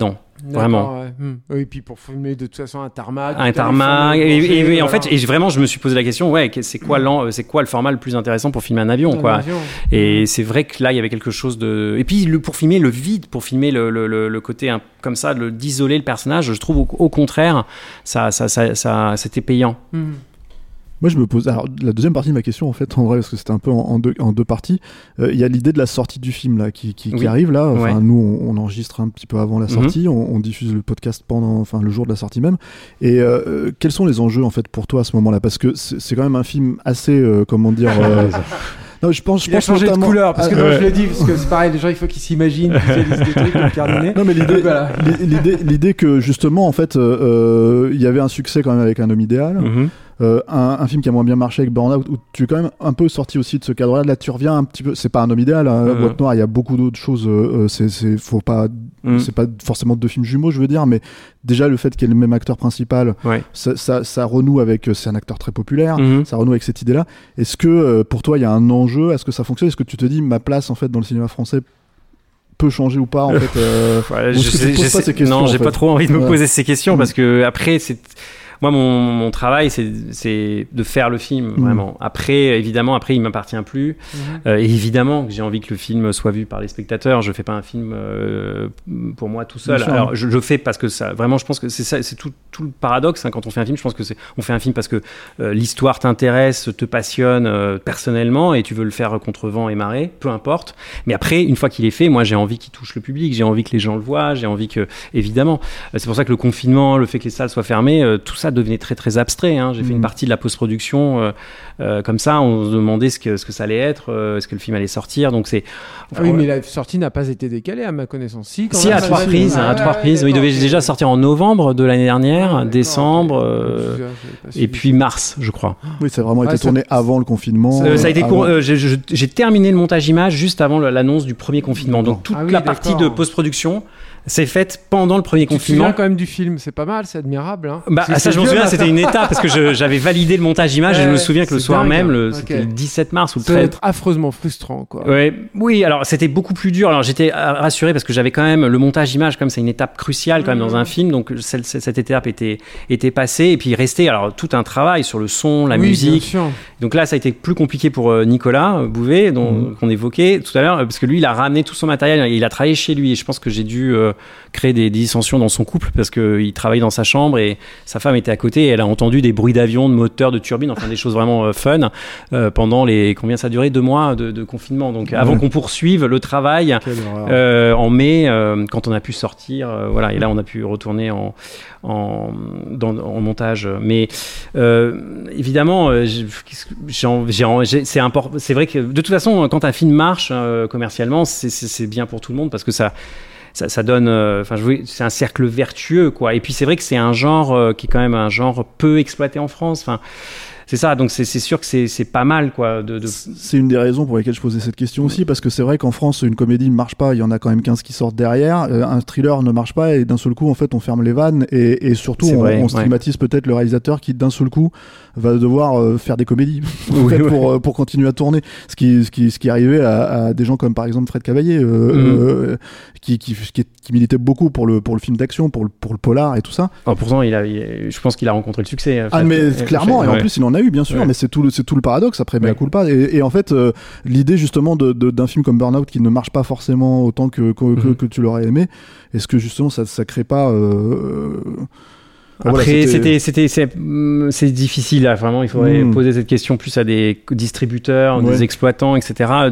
vraiment. Ouais. Mmh. Oui, et puis pour filmer de toute façon un tarmac. Un tarmac. Et, et, et, et en voilà. fait, et vraiment, je me suis posé la question, ouais, c'est quoi, mmh. c'est quoi le format le plus intéressant pour filmer un avion, un quoi. Avion. Et mmh. c'est vrai que là, il y avait quelque chose de. Et puis le, pour filmer le vide, pour filmer le, le, le, le côté un, comme ça, le, d'isoler le personnage, je trouve au, au contraire, ça, ça, ça, ça, c'était payant. Mmh. Moi, je me pose. Alors, la deuxième partie de ma question, en fait, en vrai, parce que c'était un peu en, en, deux, en deux parties, il euh, y a l'idée de la sortie du film là, qui, qui, oui. qui arrive là. Enfin, ouais. nous, on, on enregistre un petit peu avant la sortie, mm-hmm. on, on diffuse le podcast pendant, enfin, le jour de la sortie même. Et euh, quels sont les enjeux en fait pour toi à ce moment-là ? Parce que c'est, c'est quand même un film assez, euh, comment dire. Euh, Non, je pense, je il pense a changé notamment... de couleur parce que ah, non, ouais. je l'ai dit parce que c'est pareil, les gens il faut qu'ils s'imaginent qu'ils utilisent des trucs comme Cardinet. Non mais l'idée, voilà. l'idée, l'idée que justement en fait il euh, y avait un succès quand même avec Un homme idéal. Mm-hmm. Euh, un, un film qui a moins bien marché avec Burnout où tu es quand même un peu sorti aussi de ce cadre-là. Là, tu reviens un petit peu. C'est pas Un homme idéal. Hein, mmh. Boîte noire, il y a beaucoup d'autres choses. Euh, c'est, c'est, faut pas. Mmh. C'est pas forcément deux films jumeaux, je veux dire, mais déjà le fait qu'il y ait le même acteur principal, ouais. ça, ça, ça renoue avec. C'est un acteur très populaire. Mmh. Ça renoue avec cette idée-là. Est-ce que euh, pour toi, il y a un enjeu ? Est-ce que ça fonctionne ? Est-ce que tu te dis ma place en fait dans le cinéma français peut changer ou pas en fait euh, ouais, je sais, je sais, questions, Non, j'ai en fait. pas trop envie de me ouais. poser ces questions mmh. parce que après c'est. Moi, mon, mon travail, c'est, c'est de faire le film, mmh. vraiment. Après, évidemment, après, il ne m'appartient plus. Mmh. Euh, et évidemment que j'ai envie que le film soit vu par les spectateurs. Je ne fais pas un film euh, pour moi tout seul. Alors, je le fais parce que ça, vraiment, je pense que c'est ça, c'est tout, tout le paradoxe hein, quand on fait un film. Je pense que c'est, on fait un film parce que euh, l'histoire t'intéresse, te passionne euh, personnellement et tu veux le faire contre vent et marée, peu importe. Mais après, une fois qu'il est fait, moi, j'ai envie qu'il touche le public. J'ai envie que les gens le voient. J'ai envie que, évidemment, c'est pour ça que le confinement, le fait que les salles soient fermées, euh, tout ça devenait très très abstrait. Hein. J'ai mmh. fait une partie de la post-production euh, euh, comme ça, on se demandait ce que, ce que ça allait être, euh, est-ce que le film allait sortir. Donc c'est. Ah oui, mais la sortie n'a pas été décalée à ma connaissance. Si, quand si même, à trois reprises, ah, à trois reprises. Il devait déjà sortir en novembre de l'année dernière, ah, décembre, euh, et puis mars, je crois. Oui, ça a vraiment été ouais, tourné ça... avant le confinement. Euh, ça a été avant... cour... euh, j'ai, j'ai terminé le montage image juste avant l'annonce du premier confinement. Donc toute ah oui, la d'accord. partie de post-production. C'est fait pendant le premier tu confinement. Tu te souviens quand même du film, c'est pas mal, c'est admirable. Hein. Bah, c'est, ça, je m'en souviens, c'était une étape parce que je, j'avais validé le montage image ouais, et je me souviens que le soir dingue, même, le, okay. c'était le dix-sept mars ou le treize. Ça treize. doit être affreusement frustrant, quoi. Ouais, oui, alors c'était beaucoup plus dur. Alors j'étais rassuré parce que j'avais quand même le montage image, comme c'est une étape cruciale quand même mmh. dans un film, donc cette, cette étape était, était passée et puis il restait alors tout un travail sur le son, la oui, musique. Donc là, ça a été plus compliqué pour Nicolas Bouvet, dont, mmh. qu'on évoquait tout à l'heure, parce que lui, il a ramené tout son matériel, il a travaillé chez lui et je pense que j'ai dû euh, créer des dissensions dans son couple parce qu'il travaillait dans sa chambre et sa femme était à côté et elle a entendu des bruits d'avion, de moteurs, de turbines, enfin des choses vraiment euh, fun euh, pendant les combien ça a duré deux mois de, de confinement. Donc avant ouais. qu'on poursuive le travail euh, en mai euh, quand on a pu sortir, euh, voilà et là on a pu retourner en en, dans, en montage. Mais euh, évidemment, euh, j'ai, j'ai, j'ai, c'est important. C'est vrai que de toute façon, quand un film marche euh, commercialement, c'est, c'est, c'est bien pour tout le monde parce que ça. Ça, ça donne, enfin, euh, c'est un cercle vertueux, quoi. Et puis c'est vrai que c'est un genre euh, qui est quand même un genre peu exploité en France. Enfin, c'est ça. Donc c'est, c'est sûr que c'est, c'est pas mal, quoi. De, de... C'est une des raisons pour lesquelles je posais cette question aussi, parce que c'est vrai qu'en France, une comédie ne marche pas. Il y en a quand même quinze qui sortent derrière. Euh, un thriller ne marche pas et d'un seul coup, en fait, on ferme les vannes et, et surtout, on, vrai, on stigmatise ouais. peut-être le réalisateur qui, d'un seul coup, va devoir euh, faire des comédies oui, fait, oui. pour euh, pour continuer à tourner. Ce qui ce qui ce qui arrivait à, à des gens comme par exemple Fred Cavaillé, euh, mmh. euh, qui, qui qui qui militait beaucoup pour le pour le film d'action, pour le pour le polar et tout ça. Oh, pourtant, il a, il, je pense qu'il a rencontré le succès. Fred, ah mais Fred, clairement, Fred, et ouais. en plus il en a eu bien sûr, ouais. mais c'est tout le c'est tout le paradoxe après, mais à culpa. Et, et en fait, euh, l'idée justement de, de d'un film comme Burnout qui ne marche pas forcément autant que que, mmh. que, que tu l'aurais aimé, est-ce que justement ça ça crée pas euh, Après, voilà, c'était, c'était, c'est, c'est difficile, là, vraiment. Il faudrait mmh. poser cette question plus à des distributeurs, ouais. des exploitants, et cetera.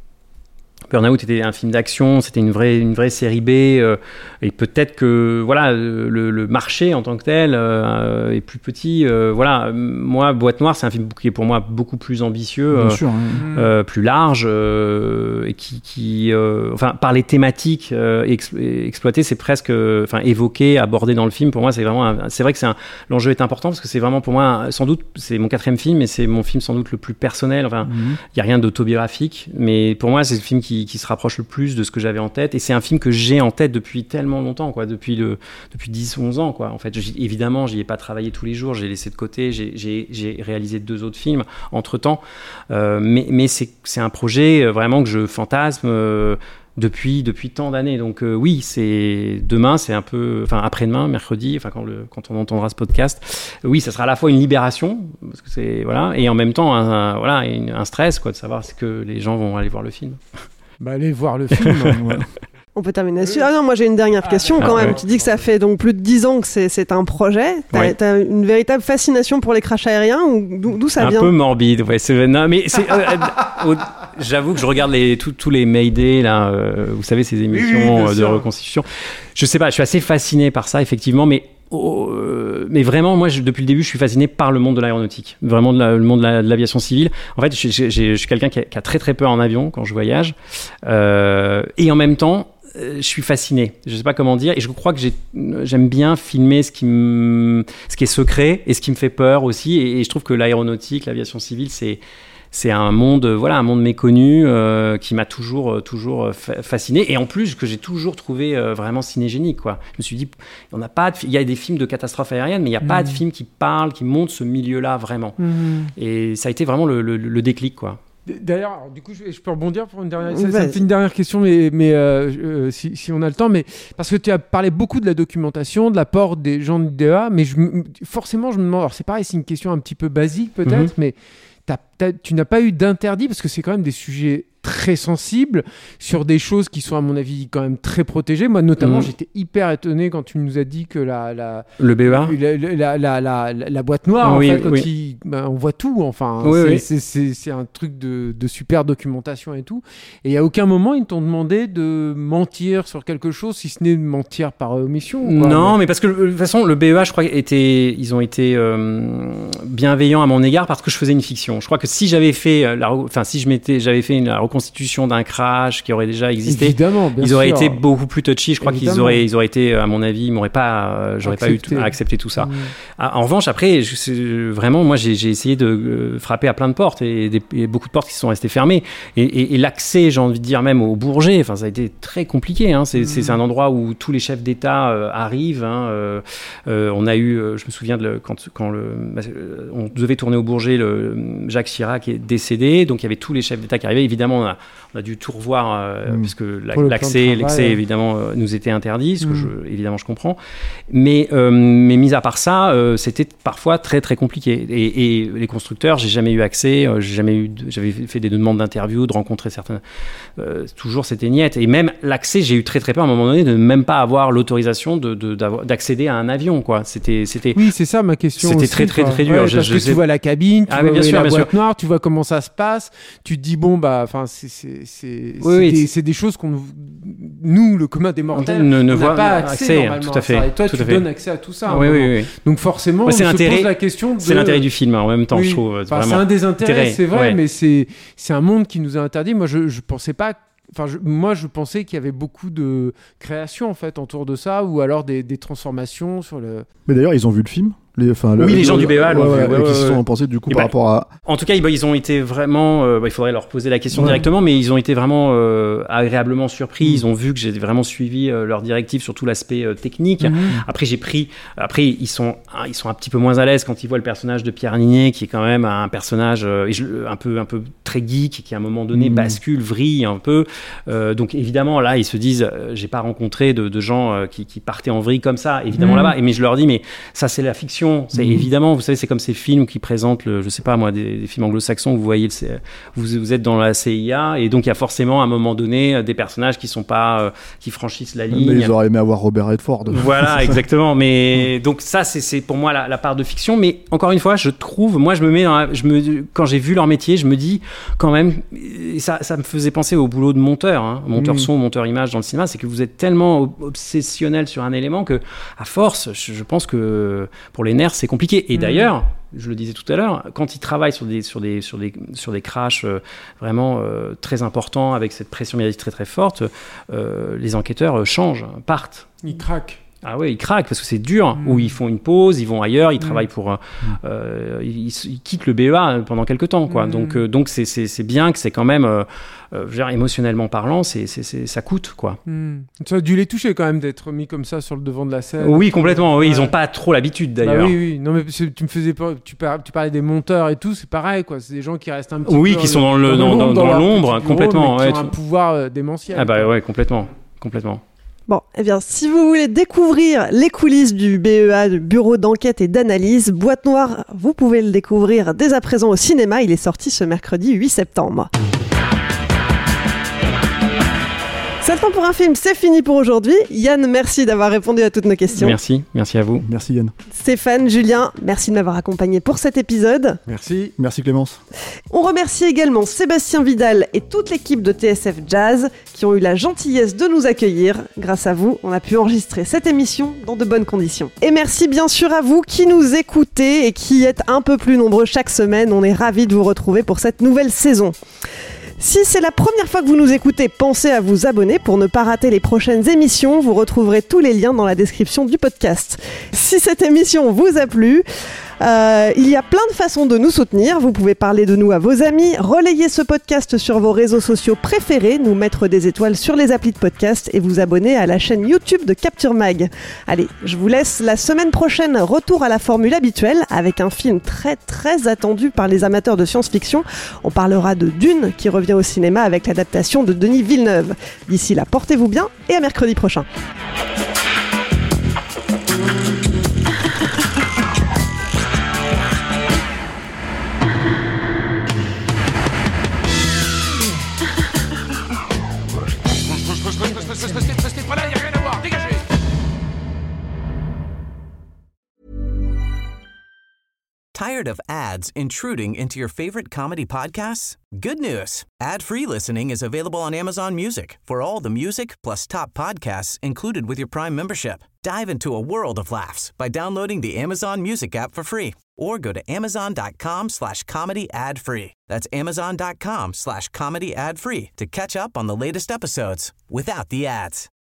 Burnout était un film d'action, c'était une vraie, une vraie série B, euh, et peut-être que voilà, le, le marché en tant que tel euh, est plus petit. Euh, voilà, moi, Boîte Noire, c'est un film qui est pour moi beaucoup plus ambitieux, Bien euh, sûr, hein. euh, plus large, euh, et qui, qui euh, enfin, par les thématiques euh, ex- exploitées, c'est presque, enfin, évoqué, abordé dans le film. Pour moi, c'est vraiment, un, c'est vrai que c'est un, l'enjeu est important parce que c'est vraiment pour moi, sans doute, c'est mon quatrième film, et c'est mon film sans doute le plus personnel. Enfin, il mm-hmm. y a rien d'autobiographique, mais pour moi, c'est le film qui qui se rapproche le plus de ce que j'avais en tête, et c'est un film que j'ai en tête depuis tellement longtemps, quoi, depuis le depuis dix onze ans, quoi. En fait, j'y, évidemment, j'y ai pas travaillé tous les jours, j'ai laissé de côté, j'ai j'ai j'ai réalisé deux autres films entre-temps, euh, mais mais c'est c'est un projet vraiment que je fantasme euh, depuis depuis tant d'années. Donc euh, oui, c'est demain, c'est un peu, enfin après-demain, mercredi, enfin quand le quand on entendra ce podcast, oui, ça sera à la fois une libération parce que c'est voilà, et en même temps un, un voilà une, un stress quoi de savoir ce que les gens vont aller voir le film. Bah allez voir le film. ouais. On peut terminer là-dessus. Ah non, moi j'ai une dernière ah, question quand ah, même. Ouais. Tu dis que ça fait donc plus de dix ans que c'est, c'est un projet. T'as, ouais. t'as une véritable fascination pour les crashs aériens ou d'où, d'où ça un vient? Un peu morbide, ouais. C'est, non, mais c'est, euh, euh, j'avoue que je regarde les, tous, tous les Mayday, là, euh, vous savez, ces émissions oui, oui, de reconstitution. Je sais pas, je suis assez fasciné par ça, effectivement, mais Oh, euh, mais vraiment, moi, je, depuis le début, je suis fasciné par le monde de l'aéronautique, vraiment de la, le monde de, la, de l'aviation civile. En fait, je, je, je, je suis quelqu'un qui a, qui a très très peur en avion quand je voyage, euh, et en même temps, euh, je suis fasciné. Je sais pas comment dire, et je crois que j'ai, j'aime bien filmer ce qui me, ce qui est secret et ce qui me fait peur aussi. Et, et je trouve que l'aéronautique, l'aviation civile, c'est c'est un monde, voilà, un monde méconnu euh, qui m'a toujours, toujours fasciné, et en plus que j'ai toujours trouvé euh, vraiment cinégénique, quoi. Je me suis dit, on n'a pas, de, il y a des films de catastrophes aériennes, mais il n'y a mmh. pas de films qui parlent, qui montrent ce milieu-là vraiment. Mmh. Et ça a été vraiment le, le, le déclic, quoi. D'ailleurs, alors, du coup, je, je peux rebondir pour une dernière, ça, ça me fait une dernière question, mais, mais euh, euh, si, si on a le temps, mais parce que tu as parlé beaucoup de la documentation, de l'apport des gens de l'I D A, mais je, forcément, je me demande, alors c'est pareil, c'est une question un petit peu basique peut-être, mmh. mais T'as, t'as, tu n'as pas eu d'interdit parce que c'est quand même des sujets très sensibles sur des choses qui sont à mon avis quand même très protégées. Moi notamment, mmh. j'étais hyper étonné quand tu nous as dit que la la le B E A la la la, la, la, la boîte noire oui, en fait, quand oui. il, ben, on voit tout enfin oui, c'est, oui. C'est, c'est, c'est un truc de, de super documentation et tout, et à aucun moment ils t'ont demandé de mentir sur quelque chose, si ce n'est de mentir par omission quoi. Non, mais... mais parce que de toute façon le B E A, je crois, était, ils ont été euh, bienveillants à mon égard parce que je faisais une fiction. Je crois que si j'avais fait la, enfin si je m'étais, j'avais fait une reconstitution d'un crash qui aurait déjà existé, évidemment, ils auraient sûr. été beaucoup plus touchy. Je crois évidemment. qu'ils auraient, ils auraient été, à mon avis, ils m'auraient pas, euh, j'aurais accepté. pas eu à accepter tout ça. Mmh. En revanche, après, je, vraiment, moi, j'ai, j'ai essayé de euh, frapper à plein de portes et, des, et beaucoup de portes qui sont restées fermées. Et, et, et l'accès, j'ai envie de dire même au Bourget, enfin, ça a été très compliqué. Hein. C'est, mmh. c'est, c'est un endroit où tous les chefs d'État euh, arrivent. Hein. Euh, euh, on a eu, euh, je me souviens de le, quand, quand le, euh, on devait tourner au Bourget, le Jacques Chirac est décédé, donc il y avait tous les chefs d'État qui arrivaient. Évidemment, on a, on a dû tout revoir euh, mmh. puisque la, l'accès, l'accès évidemment euh, nous était interdit, ce mmh. que je, évidemment je comprends. Mais, euh, mais mis à part ça, euh, c'était parfois très très compliqué. Et, et les constructeurs, j'ai jamais eu accès, euh, j'ai jamais eu, de, j'avais fait des demandes d'interview, de rencontrer certains. Euh, toujours c'était niette. Et même l'accès, j'ai eu très très peur à un moment donné de ne même pas avoir l'autorisation de, de, d'accéder à un avion, quoi. C'était, c'était. Oui, c'est ça ma question. C'était aussi, très très quoi. très dur. Ouais, je, parce je que sais... tu vois la cabine, tu ah, vois bien sûr, la bien boîte sûr. noire, tu vois comment ça se passe. Tu te dis bon bah, enfin c'est c'est c'est oui, c'est, oui, des, c'est des choses qu'on nous le commun des mortels ne, ne on voit n'a pas accès, accès normalement tout à fait. À ça. Et toi tout tu donnes accès à tout ça. Oui, oui, oui. Donc forcément ouais, on se l'intérêt, pose la question. De... C'est l'intérêt du film en même temps, oui. je trouve. Enfin, vraiment. C'est un des intérêts, intérêt. C'est vrai, ouais. mais c'est c'est un monde qui nous a interdit. Moi je je pensais pas. Enfin, je, moi, je pensais qu'il y avait beaucoup de créations en fait autour de ça, ou alors des, des transformations sur le. Mais d'ailleurs, ils ont vu le film. Les, enfin, oui, le, les gens le, du B E A l'ont ouais, vu. Ouais, ouais, qui se ouais. sont pensés du coup et par bah, rapport à. En tout cas, ils, bah, ils ont été vraiment. Euh, bah, il faudrait leur poser la question ouais. directement, mais ils ont été vraiment euh, agréablement surpris. Mmh. Ils ont vu que j'ai vraiment suivi euh, leurs directives sur tout l'aspect euh, technique. Mmh. Après, j'ai pris. Après, ils sont, ils sont un petit peu moins à l'aise quand ils voient le personnage de Pierre Ninet, qui est quand même un personnage euh, un peu, un peu très geek, qui à un moment donné mmh. bascule, vrille un peu. Euh, donc évidemment, là, ils se disent, euh, j'ai pas rencontré de, de gens euh, qui, qui partaient en vrille comme ça. Évidemment mmh. là-bas. Et mais je leur dis, mais ça, c'est la fiction. C'est mmh. évidemment. Vous savez, c'est comme ces films qui présentent, le, je sais pas moi, des, des films anglo-saxons où vous voyez, le, vous, vous êtes dans la C I A et donc il y a forcément à un moment donné des personnages qui sont pas, euh, qui franchissent la ligne. Mais ils auraient aimé avoir Robert Redford. Voilà, exactement. Mais donc ça, c'est, c'est pour moi la, la part de fiction. Mais encore une fois, je trouve, moi, je me mets, dans la, je me, quand j'ai vu leur métier, je me dis quand même, et ça, ça me faisait penser au boulot de monteur, hein, monteur mmh. son, monteur image dans le cinéma, c'est que vous êtes tellement obsessionnel sur un élément que, à force, je, je pense que pour les nerfs, c'est compliqué. Et d'ailleurs, je le disais tout à l'heure, quand ils travaillent sur des, sur des, sur des, sur des crashs euh, vraiment euh, très importants, avec cette pression médiatique très très forte, euh, les enquêteurs euh, changent, partent. Ils craquent. Ah ouais, ils craquent parce que c'est dur. Mmh. Ou ils font une pause, ils vont ailleurs, ils mmh. travaillent pour, euh, euh, ils, ils quittent le B E A pendant quelques temps, quoi. Mmh. Donc, euh, donc c'est, c'est, c'est bien que c'est quand même, euh, euh, je veux dire, émotionnellement parlant, c'est, c'est, c'est, ça coûte, quoi. Mmh. Ça a dû les toucher quand même d'être mis comme ça sur le devant de la scène. Oui, complètement. Oui, ouais. Ils ont pas trop l'habitude d'ailleurs. Bah oui, oui. Non mais tu me faisais pas, tu, par, tu parlais des monteurs et tout, c'est pareil, quoi. C'est des gens qui restent un petit oui, peu. Oui, qui sont dans le dans, dans, dans, dans l'ombre, bureau, complètement. Mais ouais, qui ont un pouvoir euh, démentiel. Ah bah quoi. ouais, complètement, complètement. Bon, eh bien, si vous voulez découvrir les coulisses du B E A, du Bureau d'enquête et d'analyse, Boîte Noire, vous pouvez le découvrir dès à présent au cinéma. Il est sorti ce mercredi huit septembre. C'est le temps pour un film, c'est fini pour aujourd'hui. Yann, merci d'avoir répondu à toutes nos questions. Merci, merci à vous. Merci Yann. Stéphane, Julien, merci de m'avoir accompagné pour cet épisode. Merci. Merci Clémence. On remercie également Sébastien Vidal et toute l'équipe de T S F Jazz qui ont eu la gentillesse de nous accueillir. Grâce à vous, on a pu enregistrer cette émission dans de bonnes conditions. Et merci bien sûr à vous qui nous écoutez et qui êtes un peu plus nombreux chaque semaine. On est ravis de vous retrouver pour cette nouvelle saison. Si c'est la première fois que vous nous écoutez, pensez à vous abonner pour ne pas rater les prochaines émissions. Vous retrouverez tous les liens dans la description du podcast. Si cette émission vous a plu, euh, il y a plein de façons de nous soutenir. Vous pouvez parler de nous à vos amis, relayer ce podcast sur vos réseaux sociaux préférés, nous mettre des étoiles sur les applis de podcast et vous abonner à la chaîne YouTube de Capture Mag. Allez, je vous laisse la semaine prochaine. Retour à la formule habituelle avec un film très très attendu par les amateurs de science-fiction. On parlera de Dune qui revient au cinéma avec l'adaptation de Denis Villeneuve. D'ici là, portez-vous bien et à mercredi prochain. Tired of ads intruding into your favorite comedy podcasts? Good news. Ad-free listening is available on Amazon Music for all the music plus top podcasts included with your Prime membership. Dive into a world of laughs by downloading the Amazon Music app for free or go to amazon.com slash comedy ad free. That's amazon.com slash comedy ad free to catch up on the latest episodes without the ads.